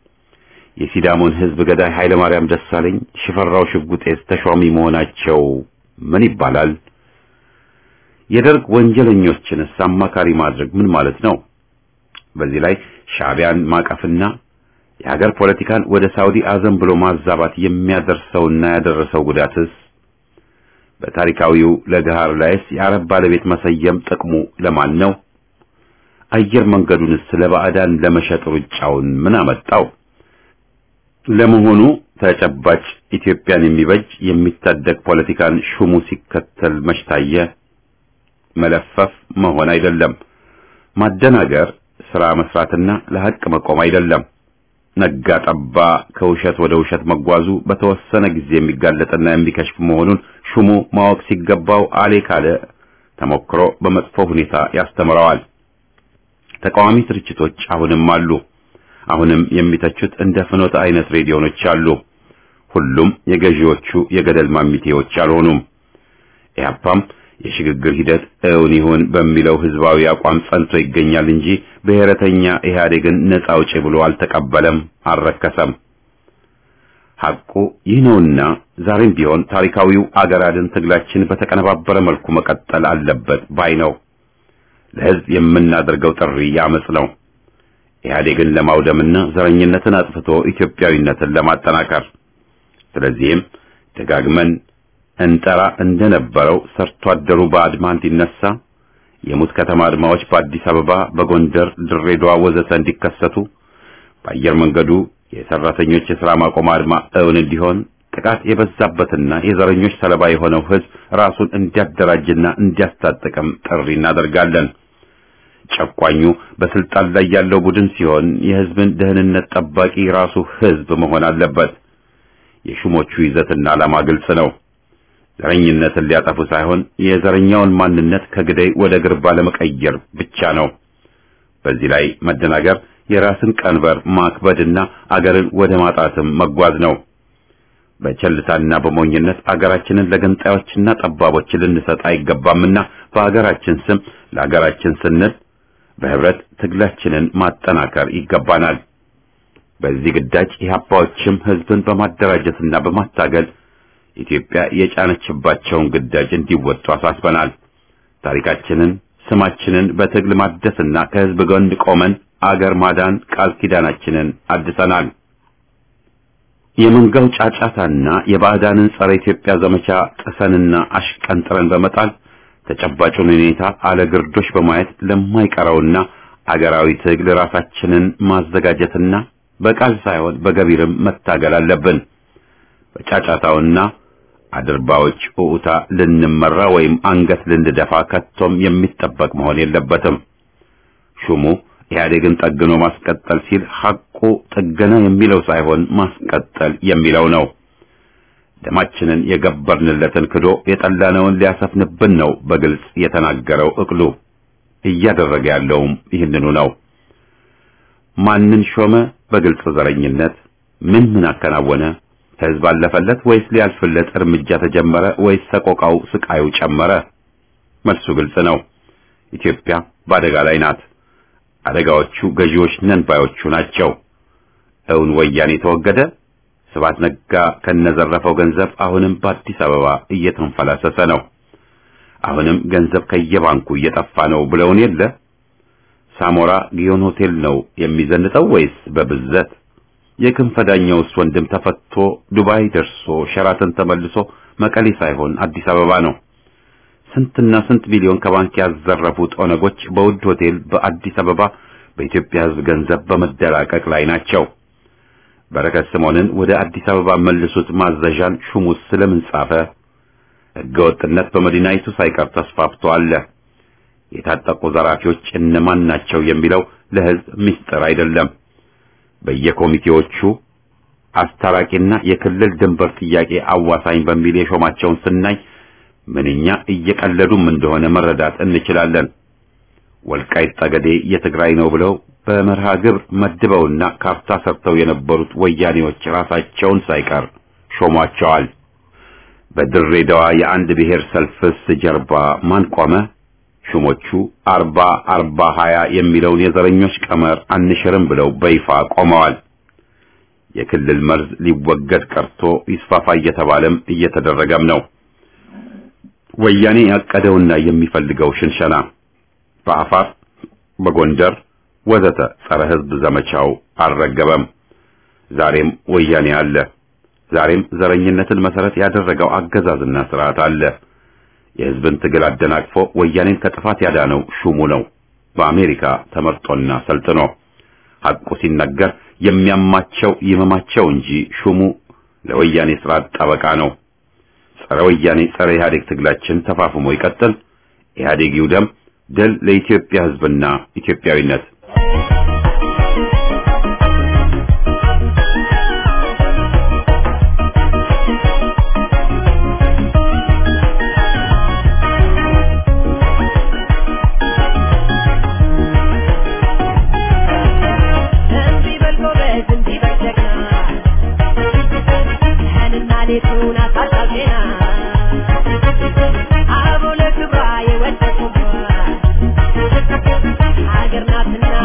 የሲዳሞን ህዝብ ገዳይ ኃይለ ማርያም ደሳለኝ ሽፈራው ሽጉጤስ ተሿሚ መሆናቸው ምን ይባላል? የደርግ ወንጀለኞችንስ አማካሪ ማድረግ ምን ማለት ነው? በዚህ ላይ ሻዕቢያን ማቀፍና የሀገር ፖለቲካን ወደ ሳውዲ አዘን ብሎ ማዛባት የሚያደርሰውና ያደረሰው ጉዳትስ? በታሪካዊው ለገሃር ላይስ የአረብ ባለቤት መሰየም ጥቅሙ ለማን ነው? አየር መንገዱንስ ለባዕዳን ለመሸጥ ሩጫውን ምን አመጣው? ለመሆኑ ተጨባጭ ኢትዮጵያን የሚበጅ የሚታደግ ፖለቲካን ሹሙ ሲከተል መሽታየ? መለፈፍ መሆን አይደለም። ማደናገር ስራ መስራትና ለሐቅ መቆም አይደለም። ነጋ ጠባ ከውሸት ወደ ውሸት መጓዙ በተወሰነ ጊዜ የሚጋለጥና የሚከሽፍ መሆኑን ሹሙ ማወቅ ሲገባው አሌ ካለ ተሞክሮ በመጥፎ ሁኔታ ያስተምረዋል። ተቃዋሚ ድርጅቶች አሁንም አሉ። አሁንም የሚተቹት እንደ ፍኖተ አይነት ሬዲዮኖች አሉ። ሁሉም የገዢዎቹ የገደል ማሚቴዎች አልሆኑም። ኢህአፓም የሽግግር ሂደት እውን ይሁን በሚለው ህዝባዊ አቋም ጸንቶ ይገኛል እንጂ ብሔረተኛ ኢህአዴግን ነፃ አውጪ ብሎ አልተቀበለም፣ አልረከሰም። ሐቁ ይህ ነውና ዛሬም ቢሆን ታሪካዊው አገራድን ትግላችን በተቀነባበረ መልኩ መቀጠል አለበት ባይ ነው። ለህዝብ የምናደርገው ጥሪ ያመጽ ነው። ኢህአዴግን ለማውደምና ዘረኝነትን አጥፍቶ ኢትዮጵያዊነትን ለማጠናከር። ስለዚህም ደጋግመን እንጠራ እንደነበረው ሰርቶ አደሩ በአድማ እንዲነሳ፣ የሙት ከተማ አድማዎች በአዲስ አበባ፣ በጎንደር፣ ድሬዳዋ ወዘተ እንዲከሰቱ፣ በአየር መንገዱ የሰራተኞች የሥራ ማቆም አድማ እውን እንዲሆን፣ ጥቃት የበዛበትና የዘረኞች ሰለባ የሆነው ህዝብ ራሱን እንዲያደራጅና እንዲያስታጥቅም ጥሪ እናደርጋለን። ጨቋኙ በስልጣን ላይ ያለው ቡድን ሲሆን የህዝብን ደህንነት ጠባቂ ራሱ ህዝብ መሆን አለበት። የሹሞቹ ይዘትና ዓላማ ግልጽ ነው። ዘረኝነትን ሊያጠፉ ሳይሆን የዘረኛውን ማንነት ከግዳይ ወደ ግርባ ለመቀየር ብቻ ነው። በዚህ ላይ መደናገር የራስን ቀንበር ማክበድና አገርን ወደ ማጣትም መጓዝ ነው። በቸልታና በሞኝነት አገራችንን ለገንጣዮችና ጠባቦች ልንሰጥ አይገባምና በአገራችን ስም ለአገራችን ስንል በህብረት ትግላችንን ማጠናከር ይገባናል። በዚህ ግዳጅ ኢህአፓዎችም ህዝብን በማደራጀትና በማታገል ኢትዮጵያ የጫነችባቸውን ግዳጅ እንዲወጡ አሳስበናል። ታሪካችንን፣ ስማችንን በትግል ማደስና ከህዝብ ጎን ቆመን አገር ማዳን ቃል ኪዳናችንን አድሰናል። የመንጋው ጫጫታና የባዕዳንን ጸረ ኢትዮጵያ ዘመቻ ጥሰንና አሽቀንጥረን በመጣል ተጨባጩን ሁኔታ አለግርዶሽ በማየት ለማይቀረውና አገራዊ ትግል ራሳችንን ማዘጋጀትና በቃል ሳይሆን በገቢርም መታገል አለብን። በጫጫታውና አድርባዎች ኡኡታ ልንመራ ወይም አንገት ልንደፋ ከቶም የሚጠበቅ መሆን የለበትም። ሹሙ ኢህአዴግን ጠግኖ ማስቀጠል ሲል ሐቁ ጥገና የሚለው ሳይሆን ማስቀጠል የሚለው ነው። ደማችንን የገበርንለትን ክዶ የጠላነውን ሊያሰፍንብን ነው በግልጽ የተናገረው እቅሉ። እያደረገ ያለውም ይህንኑ ነው። ማንን ሾመ? በግልጽ ዘረኝነት። ምን አከናወነ? ህዝብ አለፈለት ወይስ ሊያልፍለት እርምጃ ተጀመረ ወይስ ሰቆቃው ስቃዩ ጨመረ? መልሱ ግልጽ ነው። ኢትዮጵያ በአደጋ ላይ ናት። አደጋዎቹ ገዢዎች ነን ባዮቹ ናቸው። እውን ወያኔ ተወገደ? ስብሐት ነጋ ከነዘረፈው ገንዘብ አሁንም በአዲስ አበባ እየተንፈላሰሰ ነው። አሁንም ገንዘብ ከየባንኩ እየጠፋ ነው ብለውን የለ? ሳሞራ ጊዮን ሆቴል ነው የሚዘንጠው ወይስ በብዘት? የክንፈዳኛውስ ወንድም ተፈቶ ዱባይ ደርሶ ሸራተን ተመልሶ መቀሌ ሳይሆን አዲስ አበባ ነው። ስንትና ስንት ቢሊዮን ከባንክ ያዘረፉት ኦነጎች በውድ ሆቴል በአዲስ አበባ በኢትዮጵያ ሕዝብ ገንዘብ በመደላቀቅ ላይ ናቸው። በረከት ስምዖንን ወደ አዲስ አበባ መልሱት ማዘዣን ሹሙስ ስለምን ጻፈ? ሕገወጥነት በመዲናይቱ ሳይቀር ተስፋፍቶ አለ። የታጠቁ ዘራፊዎች እነማን ናቸው የሚለው ለሕዝብ ምስጢር አይደለም። በየኮሚቴዎቹ አስታራቂና የክልል ድንበር ጥያቄ አዋሳኝ በሚል የሾማቸውን ስናይ ምንኛ እየቀለዱም እንደሆነ መረዳት እንችላለን። ወልቃይት ጠገዴ የትግራይ ነው ብለው በመርሃ ግብር መድበውና ካርታ ሰርተው የነበሩት ወያኔዎች ራሳቸውን ሳይቀር ሾሟቸዋል። በድሬዳዋ የአንድ ብሔር ሰልፍስ ጀርባ ማን ቆመ? ሹሞቹ 40-40-20 የሚለውን የዘረኞች ቀመር አንሽርም ብለው በይፋ ቆመዋል። የክልል መርዝ ሊወገድ ቀርቶ ይስፋፋ እየተባለም እየተደረገም ነው። ወያኔ ያቀደውና የሚፈልገው ሽንሸና በአፋር፣ በጎንደር ወዘተ ጸረ ሕዝብ ዘመቻው አልረገበም። ዛሬም ወያኔ አለ። ዛሬም ዘረኝነትን መሰረት ያደረገው አገዛዝና ስርዓት አለ። የሕዝብን ትግል አደናቅፎ ወያኔን ከጥፋት ያዳነው ሹሙ ነው፣ በአሜሪካ ተመርጦና ሰልጥኖ። ሐቁ ሲነገር የሚያማቸው ይመማቸው እንጂ ሹሙ ለወያኔ ስርዓት ጠበቃ ነው። ጸረ ወያኔ ጸረ ኢህአዴግ ትግላችን ተፋፍሞ ይቀጥል። ኢህአዴግ ይውደም። ድል ለኢትዮጵያ ሕዝብና ኢትዮጵያዊነት። ሀገር ናትና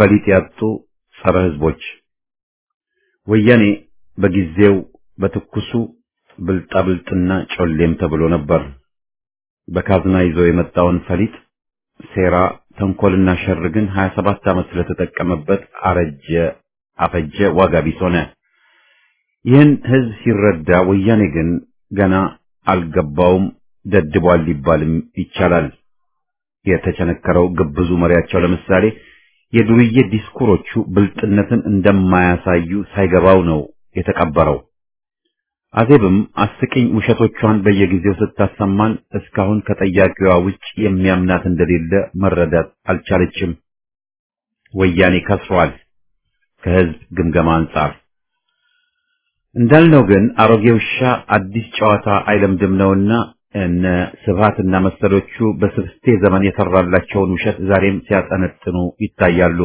ፈሊጥ ያጡ ጸረ ህዝቦች ወያኔ በጊዜው በትኩሱ ብልጣብልጥና ጮሌም ተብሎ ነበር። በካዝና ይዞ የመጣውን ፈሊጥ ሴራ፣ ተንኮልና ሸር ግን 27 ዓመት ስለተጠቀመበት አረጀ፣ አፈጀ፣ ዋጋ ቢስ ሆነ። ይህን ህዝብ ሲረዳ ወያኔ ግን ገና አልገባውም፣ ደድቧል ሊባልም ይቻላል። የተቸነከረው ግብዙ መሪያቸው ለምሳሌ የዱርዬ ዲስኩሮቹ ብልጥነትን እንደማያሳዩ ሳይገባው ነው የተቀበረው። አዜብም አስቂኝ ውሸቶቿን በየጊዜው ስታሰማን እስካሁን ከጠያቂዋ ውጭ የሚያምናት እንደሌለ መረዳት አልቻለችም። ወያኔ ከስሯል ከህዝብ ግምገማ አንጻር። እንዳልነው ግን አሮጌ ውሻ አዲስ ጨዋታ አይለምድም ነውና እነ ስብሃትና መሰሎቹ በስብስቴ ዘመን የሰራላቸውን ውሸት ዛሬም ሲያጠነጥኑ ይታያሉ።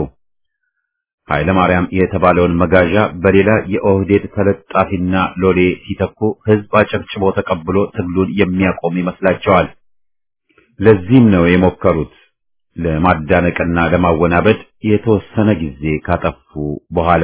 ኃይለ ማርያም የተባለውን መጋዣ በሌላ የኦህዴድ ተለጣፊና ሎሌ ሲተኩ ህዝብ አጨብጭቦ ተቀብሎ ትግሉን የሚያቆም ይመስላቸዋል። ለዚህም ነው የሞከሩት ለማዳነቅና ለማወናበድ የተወሰነ ጊዜ ካጠፉ በኋላ።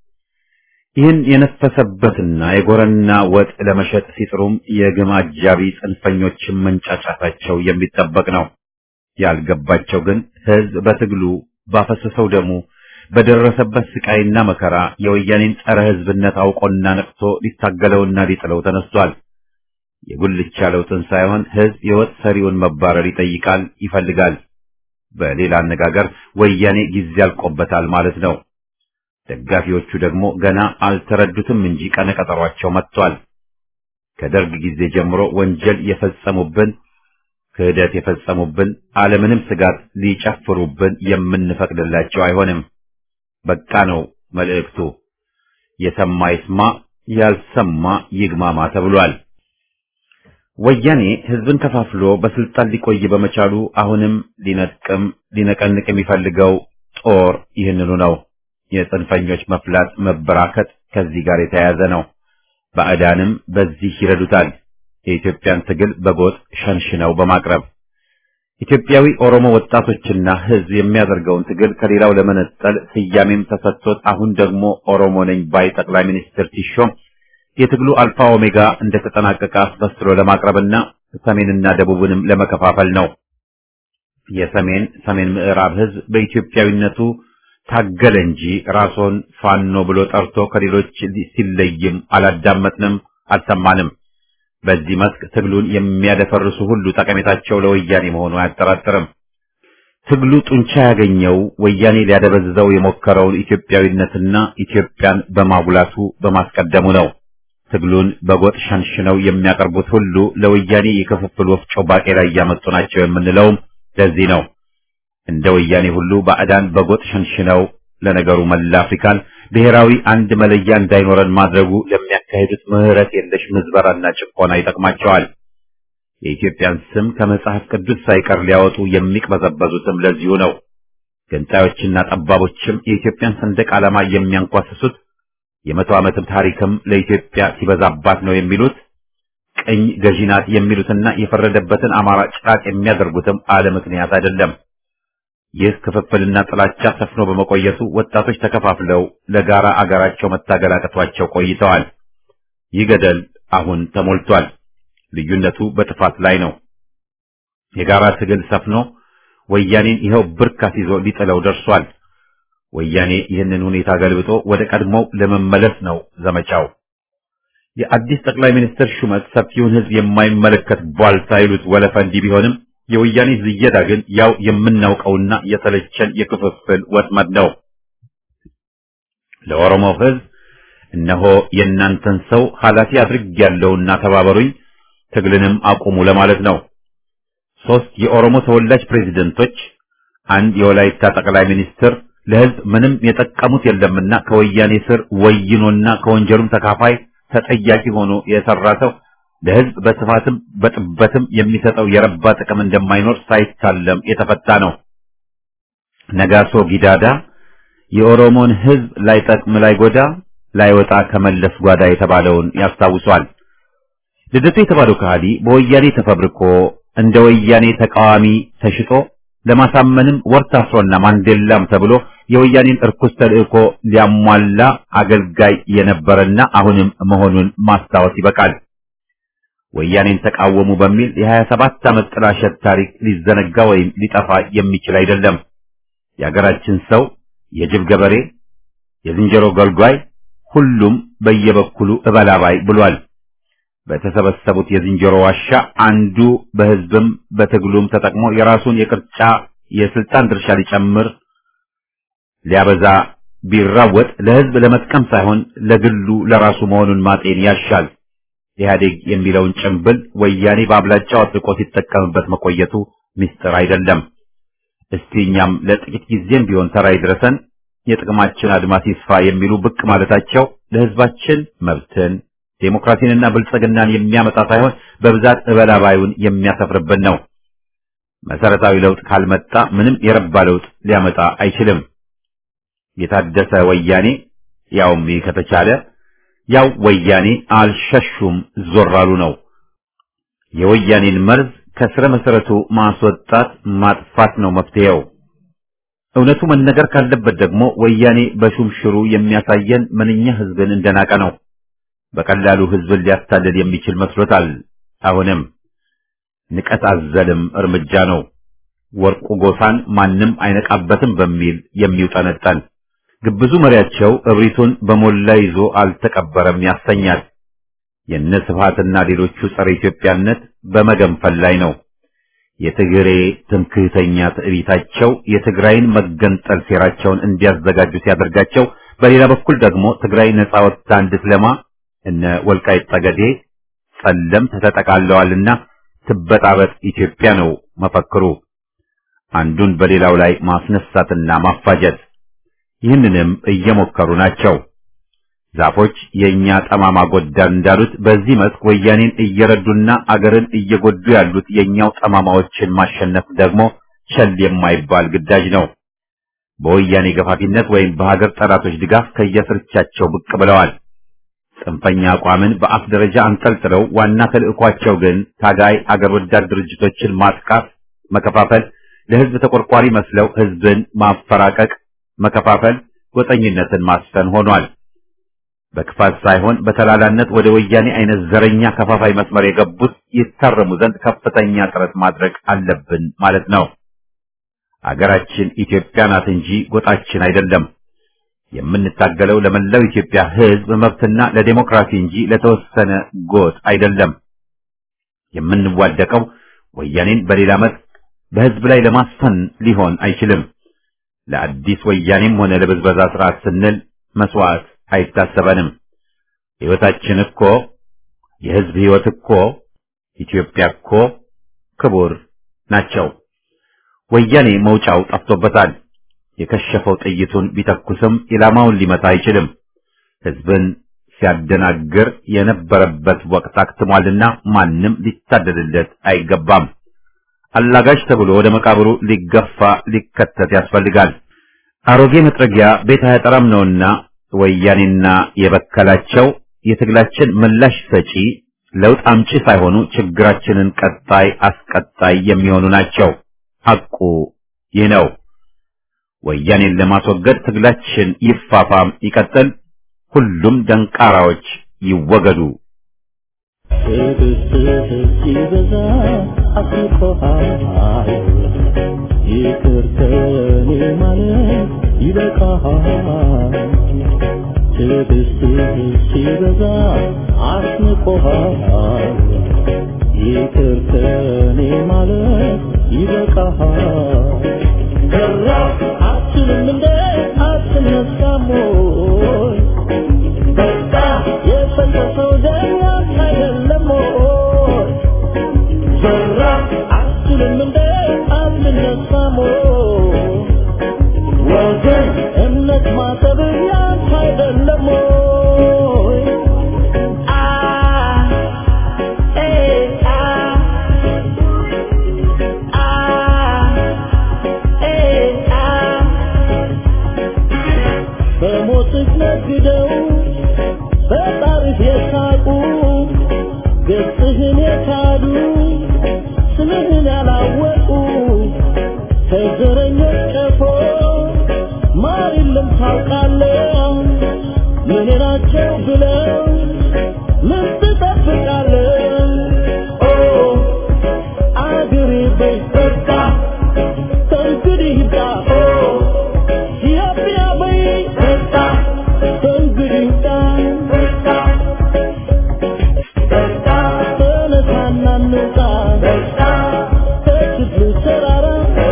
ይህን የነፈሰበትና የጎረና ወጥ ለመሸጥ ሲጥሩም የግም አጃቢ ጽንፈኞችን መንጫጫታቸው የሚጠበቅ ነው። ያልገባቸው ግን ህዝብ በትግሉ ባፈሰሰው ደሙ በደረሰበት ስቃይና መከራ የወያኔን ጸረ ህዝብነት አውቆና ነቅቶ ሊታገለውና ሊጥለው ተነስቷል። የጉልቻ ለውጥን ሳይሆን ህዝብ የወጥ ሰሪውን መባረር ይጠይቃል፣ ይፈልጋል። በሌላ አነጋገር ወያኔ ጊዜ አልቆበታል ማለት ነው። ደጋፊዎቹ ደግሞ ገና አልተረዱትም እንጂ ቀነቀጠሯቸው መጥቷል። ከደርግ ጊዜ ጀምሮ ወንጀል የፈጸሙብን፣ ክህደት የፈጸሙብን አለምንም ስጋት ሊጨፍሩብን የምንፈቅድላቸው አይሆንም። በቃ ነው መልእክቱ። የሰማ ይስማ፣ ያልሰማ ይግማማ ተብሏል። ወያኔ ህዝብን ከፋፍሎ በስልጣን ሊቆይ በመቻሉ አሁንም ሊነቀንቅ የሚፈልገው ጦር ይህንኑ ነው። የጽንፈኞች መፍላት መበራከት ከዚህ ጋር የተያያዘ ነው። ባዕዳንም በዚህ ይረዱታል። የኢትዮጵያን ትግል በጎጥ ሸንሽነው በማቅረብ ኢትዮጵያዊ ኦሮሞ ወጣቶችና ህዝብ የሚያደርገውን ትግል ከሌላው ለመነጠል ስያሜም ተሰጥቶት አሁን ደግሞ ኦሮሞ ነኝ ባይ ጠቅላይ ሚኒስትር ሲሾም የትግሉ አልፋ ኦሜጋ እንደተጠናቀቀ አስመስሎ ለማቅረብና ሰሜንና ደቡብንም ለመከፋፈል ነው። ሰሜን ምዕራብ ህዝብ በኢትዮጵያዊነቱ ታገለ እንጂ ራሱን ፋኖ ብሎ ጠርቶ ከሌሎች ሲለይም አላዳመጥንም፣ አልሰማንም። በዚህ መስክ ትግሉን የሚያደፈርሱ ሁሉ ጠቀሜታቸው ለወያኔ መሆኑ አያጠራጥርም። ትግሉ ጡንቻ ያገኘው ወያኔ ሊያደበዝዘው የሞከረውን ኢትዮጵያዊነትና ኢትዮጵያን በማጉላቱ በማስቀደሙ ነው። ትግሉን በጎጥ ሸንሽነው የሚያቀርቡት ሁሉ ለወያኔ የክፍፍል ወፍጮ ባቄላ እያመጡ ናቸው የምንለውም ለዚህ ነው። እንደ ወያኔ ሁሉ ባዕዳን በጎጥ ሸንሽነው ለነገሩ መላ አፍሪካን ብሔራዊ አንድ መለያ እንዳይኖረን ማድረጉ ለሚያካሂዱት ምህረት የለሽ ምዝበራና ጭቆና ይጠቅማቸዋል። የኢትዮጵያን ስም ከመጽሐፍ ቅዱስ ሳይቀር ሊያወጡ የሚቅበዘበዙትም ለዚሁ ነው። ገንጣዮችና ጠባቦችም የኢትዮጵያን ሰንደቅ ዓላማ የሚያንኳስሱት የመቶ ዓመትም ታሪክም ለኢትዮጵያ ሲበዛባት ነው የሚሉት ቅኝ ገዢናት የሚሉትና የፈረደበትን አማራ ጭራቅ የሚያደርጉትም አለ ምክንያት አይደለም። ይህ ክፍፍልና ጥላቻ ሰፍኖ በመቆየቱ ወጣቶች ተከፋፍለው ለጋራ አገራቸው መታገል አቅቷቸው ቆይተዋል። ይህ ገደል አሁን ተሞልቷል። ልዩነቱ በጥፋት ላይ ነው። የጋራ ትግል ሰፍኖ ወያኔን ይኸው ብርካት ይዞ ሊጥለው ደርሷል። ወያኔ ይህንን ሁኔታ ገልብጦ ወደ ቀድሞው ለመመለስ ነው ዘመቻው። የአዲስ ጠቅላይ ሚኒስትር ሹመት ሰፊውን ሕዝብ የማይመለከት ቧልታ ይሉት ወለፈ እንዲህ ቢሆንም የወያኔ ዝየዳ ግን ያው የምናውቀውና የተለቸን የክፍፍል ወጥመድ ነው። ለኦሮሞ ሕዝብ እነሆ የእናንተን ሰው ኃላፊ አድርጌያለሁና ተባበሩኝ፣ ትግልንም አቁሙ ለማለት ነው። 3 የኦሮሞ ተወላጅ ፕሬዝደንቶች፣ አንድ የወላይታ ጠቅላይ ሚኒስትር ለሕዝብ ምንም የጠቀሙት የለምና ከወያኔ ስር ወይኖና ከወንጀሉም ተካፋይ ተጠያቂ ሆኖ የሰራ ሰው ለሕዝብ በስፋትም በጥበትም የሚሰጠው የረባ ጥቅም እንደማይኖር ሳይታለም የተፈታ ነው። ነጋሶ ጊዳዳ የኦሮሞን ሕዝብ ላይጠቅም ላይጎዳ ላይወጣ ከመለስ ጓዳ የተባለውን ያስታውሷል። ልደቱ የተባለው ከሃዲ በወያኔ ተፈብርኮ እንደ ወያኔ ተቃዋሚ ተሽጦ ለማሳመንም ወርታፍሮና ማንዴላም ተብሎ የወያኔን እርኩስ ተልእኮ ሊያሟላ አገልጋይ የነበረና አሁንም መሆኑን ማስታወስ ይበቃል። ወያኔን ተቃወሙ በሚል የ27 ዓመት ጥላሸት ታሪክ ሊዘነጋ ወይም ሊጠፋ የሚችል አይደለም። የሀገራችን ሰው የጅብ ገበሬ፣ የዝንጀሮ ገልጓይ፣ ሁሉም በየበኩሉ እበላባይ ብሏል። በተሰበሰቡት የዝንጀሮ ዋሻ አንዱ በህዝብም በትግሉም ተጠቅሞ የራሱን የቅርጫ የስልጣን ድርሻ ሊጨምር ሊያበዛ ቢራወጥ ለህዝብ ለመጥቀም ሳይሆን ለግሉ ለራሱ መሆኑን ማጤን ያሻል። ኢህአዴግ የሚለውን ጭምብል ወያኔ በአብላጫው አጥቆ ሲጠቀምበት መቆየቱ ምስጢር አይደለም። እስቲ እኛም ለጥቂት ጊዜም ቢሆን ተራ ይድረሰን፣ የጥቅማችን አድማስ ይስፋ የሚሉ ብቅ ማለታቸው ለህዝባችን መብትን ዴሞክራሲንና ብልጽግናን የሚያመጣ ሳይሆን በብዛት እበላባዩን የሚያሰፍርብን ነው። መሰረታዊ ለውጥ ካልመጣ ምንም የረባ ለውጥ ሊያመጣ አይችልም። የታደሰ ወያኔ ያውም ከተቻለ ያው ወያኔ አልሸሹም ዞር አሉ ነው። የወያኔን መርዝ ከስረ መሰረቱ ማስወጣት ማጥፋት ነው መፍትሄው። እውነቱ መነገር ካለበት ደግሞ ወያኔ በሹምሽሩ የሚያሳየን ምንኛ ህዝብን እንደናቀ ነው። በቀላሉ ህዝብን ሊያታልል የሚችል መስሎታል። አሁንም ንቀት አዘልም እርምጃ ነው። ወርቁ ጎሳን ማንም አይነቃበትም በሚል የሚውጠነጠን ግብዙ መሪያቸው እብሪቱን በሞላ ይዞ አልተቀበረም ያሰኛል። የነ ስብሃትና ሌሎቹ ጸረ ኢትዮጵያነት በመገንፈል ላይ ነው። የትግሬ ትምክህተኛ ትዕቢታቸው የትግራይን መገንጠል ሴራቸውን እንዲያዘጋጁ ሲያደርጋቸው፣ በሌላ በኩል ደግሞ ትግራይ ነጻ ወጥታ እንድትለማ እነ ወልቃይት ጠገዴ ጸለምት ተጠቃለዋልና ትበጣበጥ ኢትዮጵያ ነው መፈክሩ። አንዱን በሌላው ላይ ማስነሳትና ማፋጀት፣ ይህንንም እየሞከሩ ናቸው። ዛፎች የኛ ጠማማ ጎዳን እንዳሉት በዚህ መስክ ወያኔን እየረዱና አገርን እየጎዱ ያሉት የኛው ጠማማዎችን ማሸነፍ ደግሞ ቸል የማይባል ግዳጅ ነው። በወያኔ ገፋፊነት ወይም በሀገር ጠላቶች ድጋፍ ከየስርቻቸው ብቅ ብለዋል። ጽንፈኛ አቋምን በአፍ ደረጃ አንጠልጥለው ዋና ተልዕኳቸው ግን ታጋይ አገር ወዳድ ድርጅቶችን ማጥቃት፣ መከፋፈል፣ ለህዝብ ተቆርቋሪ መስለው ህዝብን ማፈራቀቅ፣ መከፋፈል፣ ጎጠኝነትን ማስፈን ሆኗል። በክፋት ሳይሆን በተላላነት ወደ ወያኔ አይነት ዘረኛ ከፋፋይ መስመር የገቡት ይታረሙ ዘንድ ከፍተኛ ጥረት ማድረግ አለብን ማለት ነው። አገራችን ኢትዮጵያ ናት እንጂ ጎጣችን አይደለም። የምንታገለው ለመላው ኢትዮጵያ ህዝብ መብትና ለዲሞክራሲ እንጂ ለተወሰነ ጎጥ አይደለም። የምንዋደቀው ወያኔን በሌላ መልክ በህዝብ ላይ ለማስፈን ሊሆን አይችልም። ለአዲስ ወያኔም ሆነ ለብዝበዛ ስርዓት ስንል መስዋዕት አይታሰበንም። ህይወታችን እኮ የህዝብ ህይወት እኮ ኢትዮጵያ እኮ ክቡር ናቸው። ወያኔ መውጫው ጠፍቶበታል። የከሸፈው ጥይቱን ቢተኩስም ኢላማውን ሊመታ አይችልም። ህዝብን ሲያደናግር የነበረበት ወቅት አክትሟልና ማንም ሊታደድለት አይገባም። አላጋሽ ተብሎ ወደ መቃብሩ ሊገፋ ሊከተት ያስፈልጋል። አሮጌ መጥረጊያ ቤት አያጠራም ነውና ወያኔና የበከላቸው የትግላችን ምላሽ ሰጪ ለውጥ አምጪ ሳይሆኑ ችግራችንን ቀጣይ አስቀጣይ የሚሆኑ ናቸው። ሐቁ ይህ ነው። ወያኔን ለማስወገድ ትግላችን ይፋፋም ይቀጥል። ሁሉም ደንቃራዎች ይወገዱ። በሞት ነግደ የኔ ናቸው ብለው ምን ትጠብቃለህ ኦ አገሬ በይበቃ ከእንግዲህ ይብቃ ኦ ኢትዮጵያ በይበቃ ከእንግዲህ ይብቃ ተነሳና እንውጣ ከችግሩ ተራራ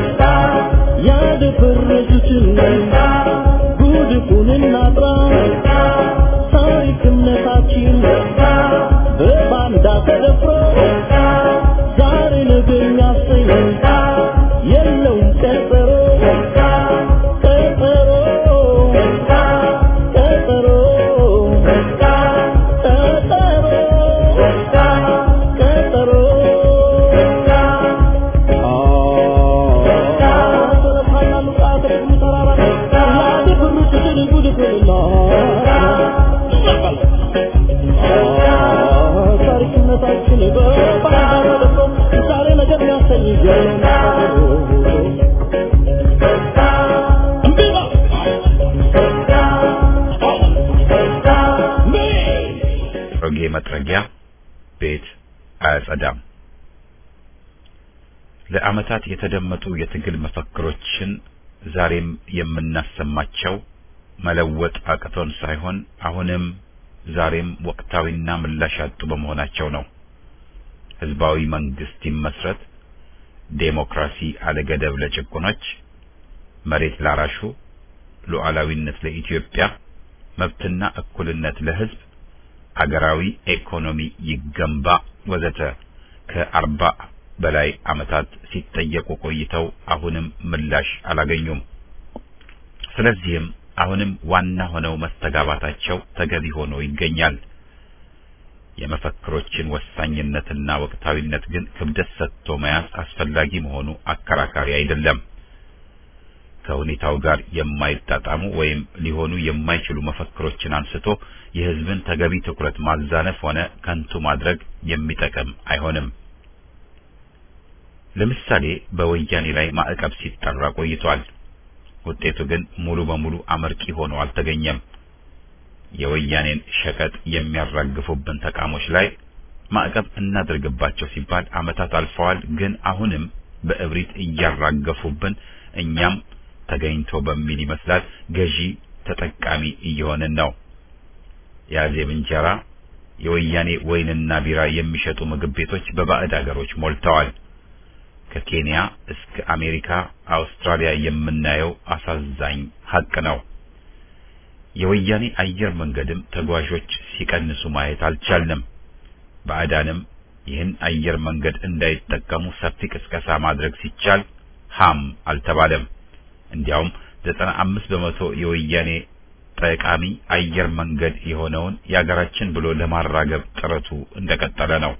ያደፈረሱትን ጉድፉን እናጥራ ታሪክነታችን በባንዳ ተደፍሮ ዛሬ ነገ የሚያሰኝ የለውም ቀጠሮ ቀጠሮ ቀጠሮ ቀጠሮ ታሪክነታችን በባንዳ ተደፍሮ ዛሬ ነገ የሚያሰኝ ሮጌ መጥረጊያ ቤት አያጸዳም። ለዓመታት የተደመጡ የትግል መፈክሮችን ዛሬም የምናሰማቸው መለወጥ አቅቶን ሳይሆን አሁንም ዛሬም ወቅታዊና ምላሽ ያጡ በመሆናቸው ነው። ህዝባዊ መንግስት ይመስረት፣ ዴሞክራሲ አለገደብ ለጭቁኖች፣ መሬት ላራሹ፣ ሉዓላዊነት ለኢትዮጵያ፣ መብትና እኩልነት ለህዝብ፣ አገራዊ ኢኮኖሚ ይገንባ ወዘተ ከ40 በላይ ዓመታት ሲጠየቁ ቆይተው አሁንም ምላሽ አላገኙም። ስለዚህም አሁንም ዋና ሆነው መስተጋባታቸው ተገቢ ሆኖ ይገኛል። የመፈክሮችን ወሳኝነትና ወቅታዊነት ግን ክብደት ሰጥቶ መያዝ አስፈላጊ መሆኑ አከራካሪ አይደለም። ከሁኔታው ጋር የማይጣጣሙ ወይም ሊሆኑ የማይችሉ መፈክሮችን አንስቶ የህዝብን ተገቢ ትኩረት ማዛነፍ ሆነ ከንቱ ማድረግ የሚጠቅም አይሆንም። ለምሳሌ በወያኔ ላይ ማዕቀብ ሲጠራ ቆይቷል። ውጤቱ ግን ሙሉ በሙሉ አመርቂ ሆኖ አልተገኘም። የወያኔን ሸቀጥ የሚያራግፉብን ተቃሞች ላይ ማዕቀብ እናድርግባቸው ሲባል ዓመታት አልፈዋል። ግን አሁንም በእብሪት እያራገፉብን እኛም ተገኝቶ በሚል ይመስላል ገዢ ተጠቃሚ እየሆነን ነው። የአዜብ እንጀራ፣ የወያኔ ወይንና ቢራ የሚሸጡ ምግብ ቤቶች በባዕድ አገሮች ሞልተዋል። ከኬንያ እስከ አሜሪካ፣ አውስትራሊያ የምናየው አሳዛኝ ሀቅ ነው። የወያኔ አየር መንገድም ተጓዦች ሲቀንሱ ማየት አልቻልንም። ባዕዳንም ይህን አየር መንገድ እንዳይጠቀሙ ሰፊ ቅስቀሳ ማድረግ ሲቻል ሃም አልተባለም። እንዲያውም 95% የወያኔ ጠቃሚ አየር መንገድ የሆነውን ያገራችን ብሎ ለማራገብ ጥረቱ እንደቀጠለ ነው።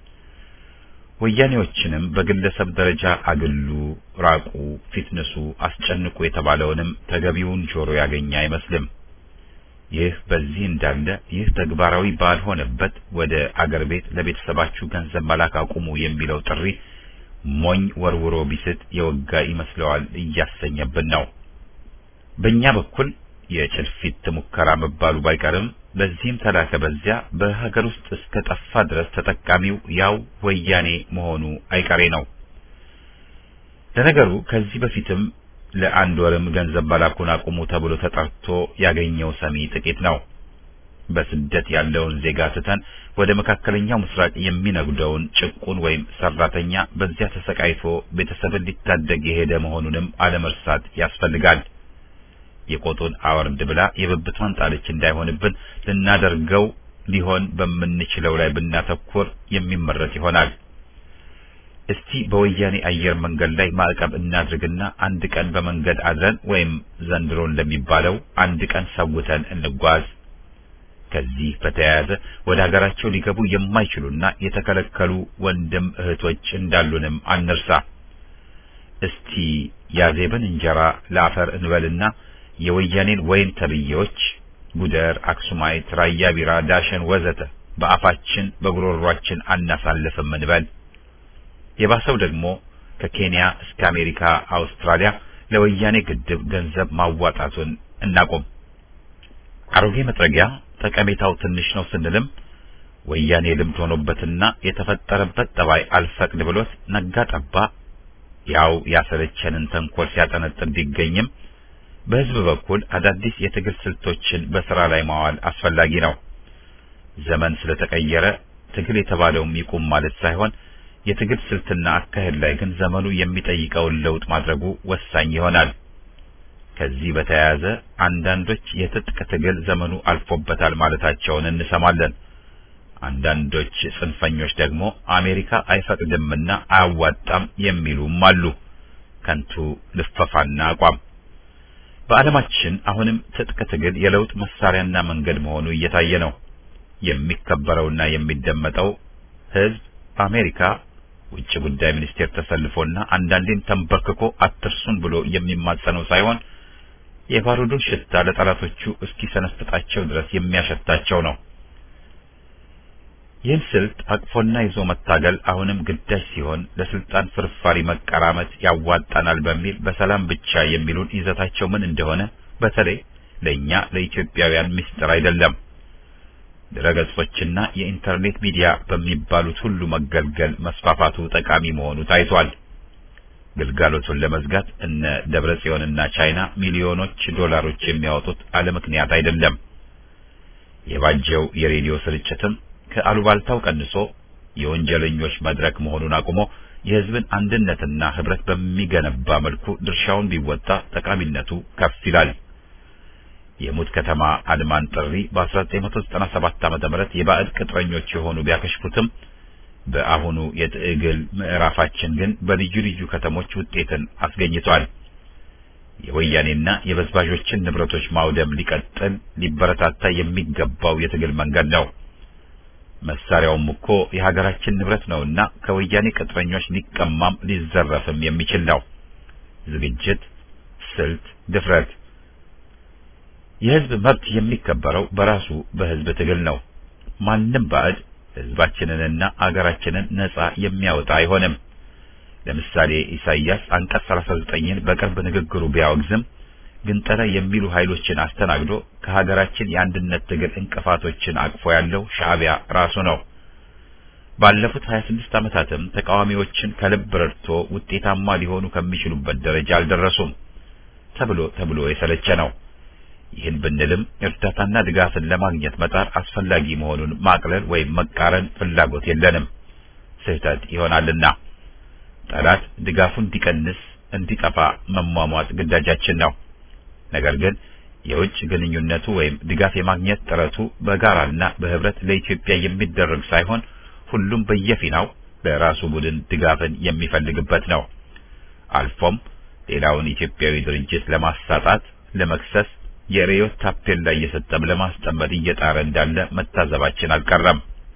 ወያኔዎችንም በግለሰብ ደረጃ አግሉ፣ ራቁ፣ ፊትነሱ፣ አስጨንቁ የተባለውንም ተገቢውን ጆሮ ያገኘ አይመስልም። ይህ በዚህ እንዳለ ይህ ተግባራዊ ባልሆነበት ወደ አገር ቤት ለቤተሰባችሁ ገንዘብ መላክ አቁሙ የሚለው ጥሪ ሞኝ ወርውሮ ቢስት የወጋ ይመስለዋል እያሰኘብን ነው። በእኛ በኩል የጭልፊት ሙከራ መባሉ ባይቀርም በዚህም ተላከ በዚያ በሀገር ውስጥ እስከ ጠፋ ድረስ ተጠቃሚው ያው ወያኔ መሆኑ አይቀሬ ነው። ለነገሩ ከዚህ በፊትም ለአንድ ወርም ገንዘብ መላኩን አቁሙ ተብሎ ተጠርቶ ያገኘው ሰሚ ጥቂት ነው። በስደት ያለውን ዜጋ ትተን ወደ መካከለኛው ምስራቅ የሚነጉደውን ጭቁን ወይም ሰራተኛ በዚያ ተሰቃይቶ ቤተሰብን ሊታደግ የሄደ መሆኑንም አለመርሳት ያስፈልጋል። የቆጡን አወርድ ብላ የብብቷን ጣለች እንዳይሆንብን ልናደርገው ሊሆን በምንችለው ላይ ብናተኩር የሚመረጥ ይሆናል። እስቲ በወያኔ አየር መንገድ ላይ ማዕቀብ እናድርግና አንድ ቀን በመንገድ አድረን ወይም ዘንድሮ እንደሚባለው አንድ ቀን ሰውተን እንጓዝ። ከዚህ በተያያዘ ወደ ሀገራቸው ሊገቡ የማይችሉና የተከለከሉ ወንድም እህቶች እንዳሉንም አንርሳ። እስቲ ያዜብን እንጀራ ለአፈር እንበልና የወያኔን ወይን ተብዬዎች ጉደር፣ አክሱማይት፣ ራያ ቢራ፣ ዳሸን ወዘተ በአፋችን በጉሮሯችን አናሳልፍም እንበል። የባሰው ደግሞ ከኬንያ እስከ አሜሪካ፣ አውስትራሊያ ለወያኔ ግድብ ገንዘብ ማዋጣቱን እናቆም። አሮጌ መጥረጊያ ጠቀሜታው ትንሽ ነው ስንልም ወያኔ ልምድ ሆኖበትና የተፈጠረበት ጠባይ አልፈቅድ ብሎት ነጋ ጠባ ያው ያሰለቸንን ተንኮል ሲያጠነጥን ቢገኝም በህዝብ በኩል አዳዲስ የትግል ስልቶችን በስራ ላይ ማዋል አስፈላጊ ነው። ዘመን ስለተቀየረ ትግል የተባለውም ይቁም ማለት ሳይሆን የትግል ስልትና አካሄድ ላይ ግን ዘመኑ የሚጠይቀውን ለውጥ ማድረጉ ወሳኝ ይሆናል። ከዚህ በተያያዘ አንዳንዶች የትጥቅ ትግል ዘመኑ አልፎበታል ማለታቸውን እንሰማለን። አንዳንዶች ጽንፈኞች ደግሞ አሜሪካ አይፈቅድምና አያዋጣም የሚሉም አሉ። ከንቱ ልፈፋና አቋም። በዓለማችን አሁንም ትጥቅ ትግል የለውጥ መሳሪያና መንገድ መሆኑ እየታየ ነው። የሚከበረውና የሚደመጠው ህዝብ አሜሪካ ውጭ ጉዳይ ሚኒስቴር ተሰልፎና አንዳንዴም ተንበርክኮ አትርሱን ብሎ የሚማጸነው ሳይሆን የባሩዱን ሽታ ለጠላቶቹ እስኪሰነፍጣቸው ድረስ የሚያሸታቸው ነው። ይህን ስልት አቅፎና ይዞ መታገል አሁንም ግዳጅ ሲሆን ለስልጣን ፍርፋሪ መቀራመት ያዋጣናል በሚል በሰላም ብቻ የሚሉን ይዘታቸው ምን እንደሆነ በተለይ ለኛ ለኢትዮጵያውያን ምስጢር አይደለም። ድረገጾችና የኢንተርኔት ሚዲያ በሚባሉት ሁሉ መገልገል መስፋፋቱ ጠቃሚ መሆኑ ታይቷል። ግልጋሎቱን ለመዝጋት እነ ደብረጽዮንና ቻይና ሚሊዮኖች ዶላሮች የሚያወጡት አለ ምክንያት አይደለም። የባጀው የሬዲዮ ስርጭትም ከአሉባልታው ቀንሶ የወንጀለኞች መድረክ መሆኑን አቁሞ የህዝብን አንድነትና ህብረት በሚገነባ መልኩ ድርሻውን ቢወጣ ጠቃሚነቱ ከፍ ይላል። የሙት ከተማ አድማን ጥሪ በ1997 ዓ.ም የባዕድ ቅጥረኞች የሆኑ ቢያከሽፉትም በአሁኑ የትግል ምዕራፋችን ግን በልዩ ልዩ ከተሞች ውጤትን አስገኝቷል። የወያኔና የበዝባዦችን ንብረቶች ማውደም ሊቀጥል ሊበረታታ የሚገባው የትግል መንገድ ነው። መሳሪያውም እኮ የሀገራችን ንብረት ነውና ከወያኔ ቅጥረኞች ሊቀማም ሊዘረፍም የሚችል ነው። ዝግጅት፣ ስልት፣ ድፍረት። የህዝብ መብት የሚከበረው በራሱ በህዝብ ትግል ነው። ማንም ባዕድ ህዝባችንንና አገራችንን ነጻ የሚያወጣ አይሆንም። ለምሳሌ ኢሳይያስ አንቀጽ 39ን በቅርብ ንግግሩ ቢያወግዝም ግንጠላ የሚሉ ኃይሎችን አስተናግዶ ከሀገራችን የአንድነት ትግል እንቅፋቶችን አቅፎ ያለው ሻዕቢያ ራሱ ነው። ባለፉት 26 ዓመታትም ተቃዋሚዎችን ከልብ ረድቶ ውጤታማ ሊሆኑ ከሚችሉበት ደረጃ አልደረሱም ተብሎ የሰለቸ ነው። ይህን ብንልም እርዳታና ድጋፍን ለማግኘት መጣር አስፈላጊ መሆኑን ማቅለል ወይም መቃረን ፍላጎት የለንም። ስህተት ይሆናልና ጠላት ድጋፉን እንዲቀንስ እንዲጠፋ መሟሟት ግዳጃችን ነው። ነገር ግን የውጭ ግንኙነቱ ወይም ድጋፍ የማግኘት ጥረቱ በጋራና በህብረት ለኢትዮጵያ የሚደረግ ሳይሆን ሁሉም በየፊናው ለራሱ ቡድን ድጋፍን የሚፈልግበት ነው። አልፎም ሌላውን ኢትዮጵያዊ ድርጅት ለማሳጣት ለመክሰስ የሬዮት ታፔላ እየሰጠም ለማስጠመድ እየጣረ እንዳለ መታዘባችን አልቀረም።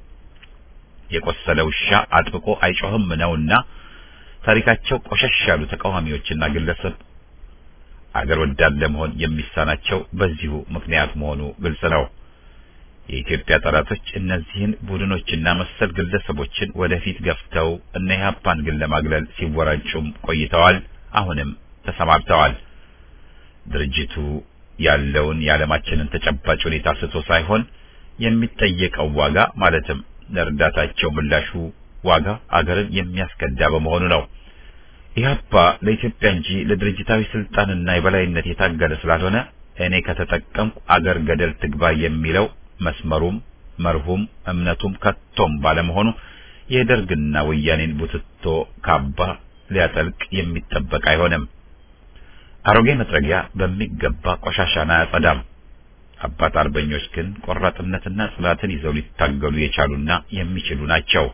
የቆሰለ ውሻ አጥብቆ አይጮህም ነውና ታሪካቸው ቆሸሽ ያሉ ተቃዋሚዎችና ግለሰብ አገር ወዳድ ለመሆን የሚሳናቸው በዚሁ ምክንያት መሆኑ ግልጽ ነው። የኢትዮጵያ ጠላቶች እነዚህን ቡድኖችና መሰል ግለሰቦችን ወደፊት ገፍተው እነ ኢህአፓን ግን ለማግለል ሲወራጩም ቆይተዋል። አሁንም ተሰማርተዋል። ድርጅቱ ያለውን የዓለማችንን ተጨባጭ ሁኔታ ስቶ ሳይሆን የሚጠየቀው ዋጋ ማለትም ለእርዳታቸው ምላሹ ዋጋ አገርን የሚያስከዳ በመሆኑ ነው። ኢህአፓ ለኢትዮጵያ እንጂ ለድርጅታዊ ስልጣንና የበላይነት የታገለ ስላልሆነ እኔ ከተጠቀምኩ አገር ገደል ትግባ የሚለው መስመሩም መርሁም እምነቱም ከቶም ባለመሆኑ የደርግና ወያኔን ቡትቶ ካባ ሊያጠልቅ የሚጠበቅ አይሆንም። አሮጌ መጥረጊያ በሚገባ ቆሻሻና ያጸዳም። አባት አርበኞች ግን ቆራጥነትና ጽናትን ይዘው ሊታገሉ የቻሉና የሚችሉ ናቸው።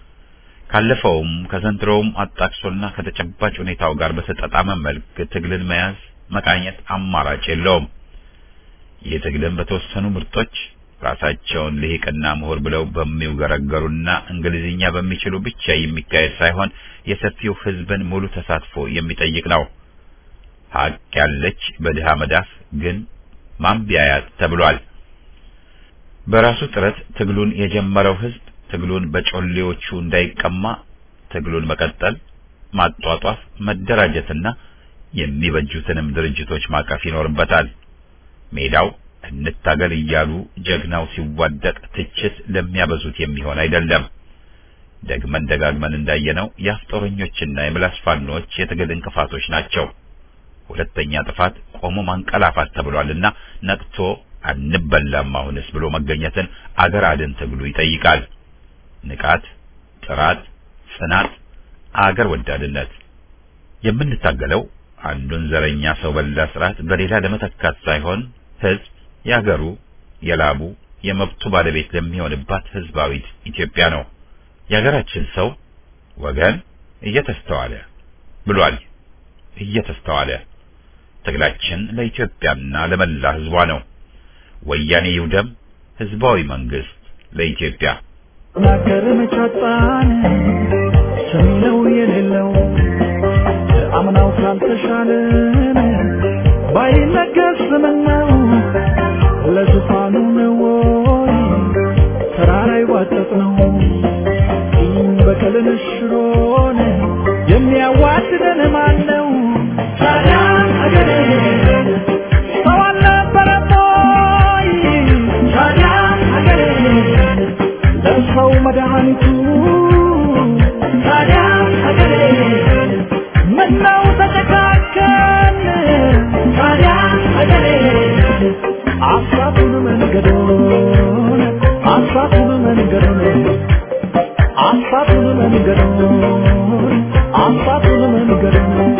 ካለፈውም ከዘንድሮውም አጣቅሶና ከተጨባጭ ሁኔታው ጋር በተጣጣመ መልክ ትግልን መያዝ መቃኘት አማራጭ የለውም። ይህ ትግልን በተወሰኑ ምርጦች ራሳቸውን ልሂቅና ምሁር ብለው በሚውገረገሩና እንግሊዝኛ በሚችሉ ብቻ የሚካሄድ ሳይሆን የሰፊው ህዝብን ሙሉ ተሳትፎ የሚጠይቅ ነው። ሀቅ ያለች በድሃ መዳፍ ግን ማንቢያያት ተብሏል። በራሱ ጥረት ትግሉን የጀመረው ህዝብ ትግሉን በጮሌዎቹ እንዳይቀማ ትግሉን መቀጠል፣ ማጧጧፍ፣ መደራጀትና የሚበጁትንም ድርጅቶች ማቀፍ ይኖርበታል። ሜዳው እንታገል እያሉ ጀግናው ሲዋደቅ ትችት ለሚያበዙት የሚሆን አይደለም። ደግመን ደጋግመን እንዳየነው የአፍጦረኞችና የምላስ ፋኖች የትግል እንቅፋቶች ናቸው። ሁለተኛ ጥፋት ቆሞ ማንቀላፋት ተብሏልና ነቅቶ አንበላም አሁንስ ብሎ መገኘትን አገር አድን ትግሉ ይጠይቃል። ንቃት፣ ጥራት፣ ጽናት፣ አገር ወዳድነት። የምንታገለው አንዱን ዘረኛ ሰው በላ ስርዓት በሌላ ለመተካት ሳይሆን ህዝብ ያገሩ የላቡ የመብቱ ባለቤት ለሚሆንባት ህዝባዊት ኢትዮጵያ ነው። ያገራችን ሰው ወገን እየተስተዋለ ብሏል። እየተስተዋለ ትግላችን ለኢትዮጵያና ለመላ ህዝቧ ነው። ወያኔ ይውደም፣ ህዝባዊ መንግስት ለኢትዮጵያ። ናገር መጫጣን ሰሚነው የሌለው አምናው ካልተሻለን ባይነገስ ምነው ለዙፋኑ ነው ተራራይ ዋጠጥ ነው በቀልን ሽሮን የሚያዋድደን ማን ነው? ታዲያ አገሬ ሰው አልነበረም ወይ? ታዲያ አገሬ ለሰው መድኃኒቱ ታዲያ አገሬ ምነው ተጨካከን? ታዲያ አገሬ አሳቱን መንገዱን አሳቱን መንገዱን አሳቱን መንገዱን አሳቱን መንገዱን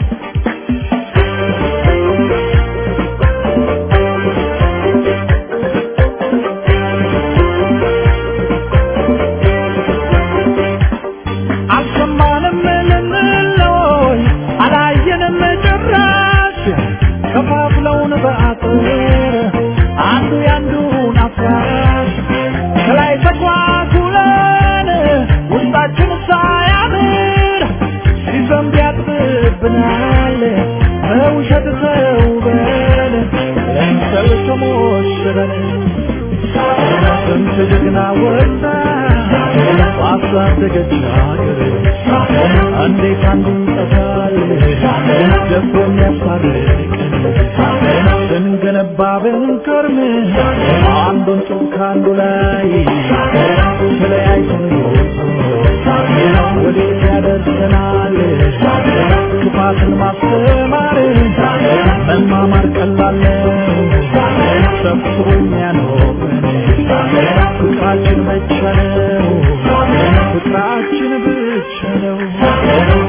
አልሰማንም ልንለይ አላየንም ጭራሽ ከፋፍለውን በአጥር አንዱ ያንዱን አፍራሽ ከላይ ተኳኩለን ውስጣችን ሳያምር ሲዘንብ ያጥብብናል በውሸት ተውበን ለምሰል ተሞሽረን ስንት ጀግና ወጣ ባሳደገች አገር እንዴት አንዱን ጠፋል ደፍሮ የሚያስታርቀን ስንገነባ ብንከርም አንዱን ጡብ ከአንዱ ላይ ተለያይተን ወዴት ያደርሰናል? ክፋትን ማስተማር መማማር ቀላል ነው። ሰብስቦ የሚያኖረን ፍቅራችን ብቻ ነው። ፍቅራችን ብቻ ነው።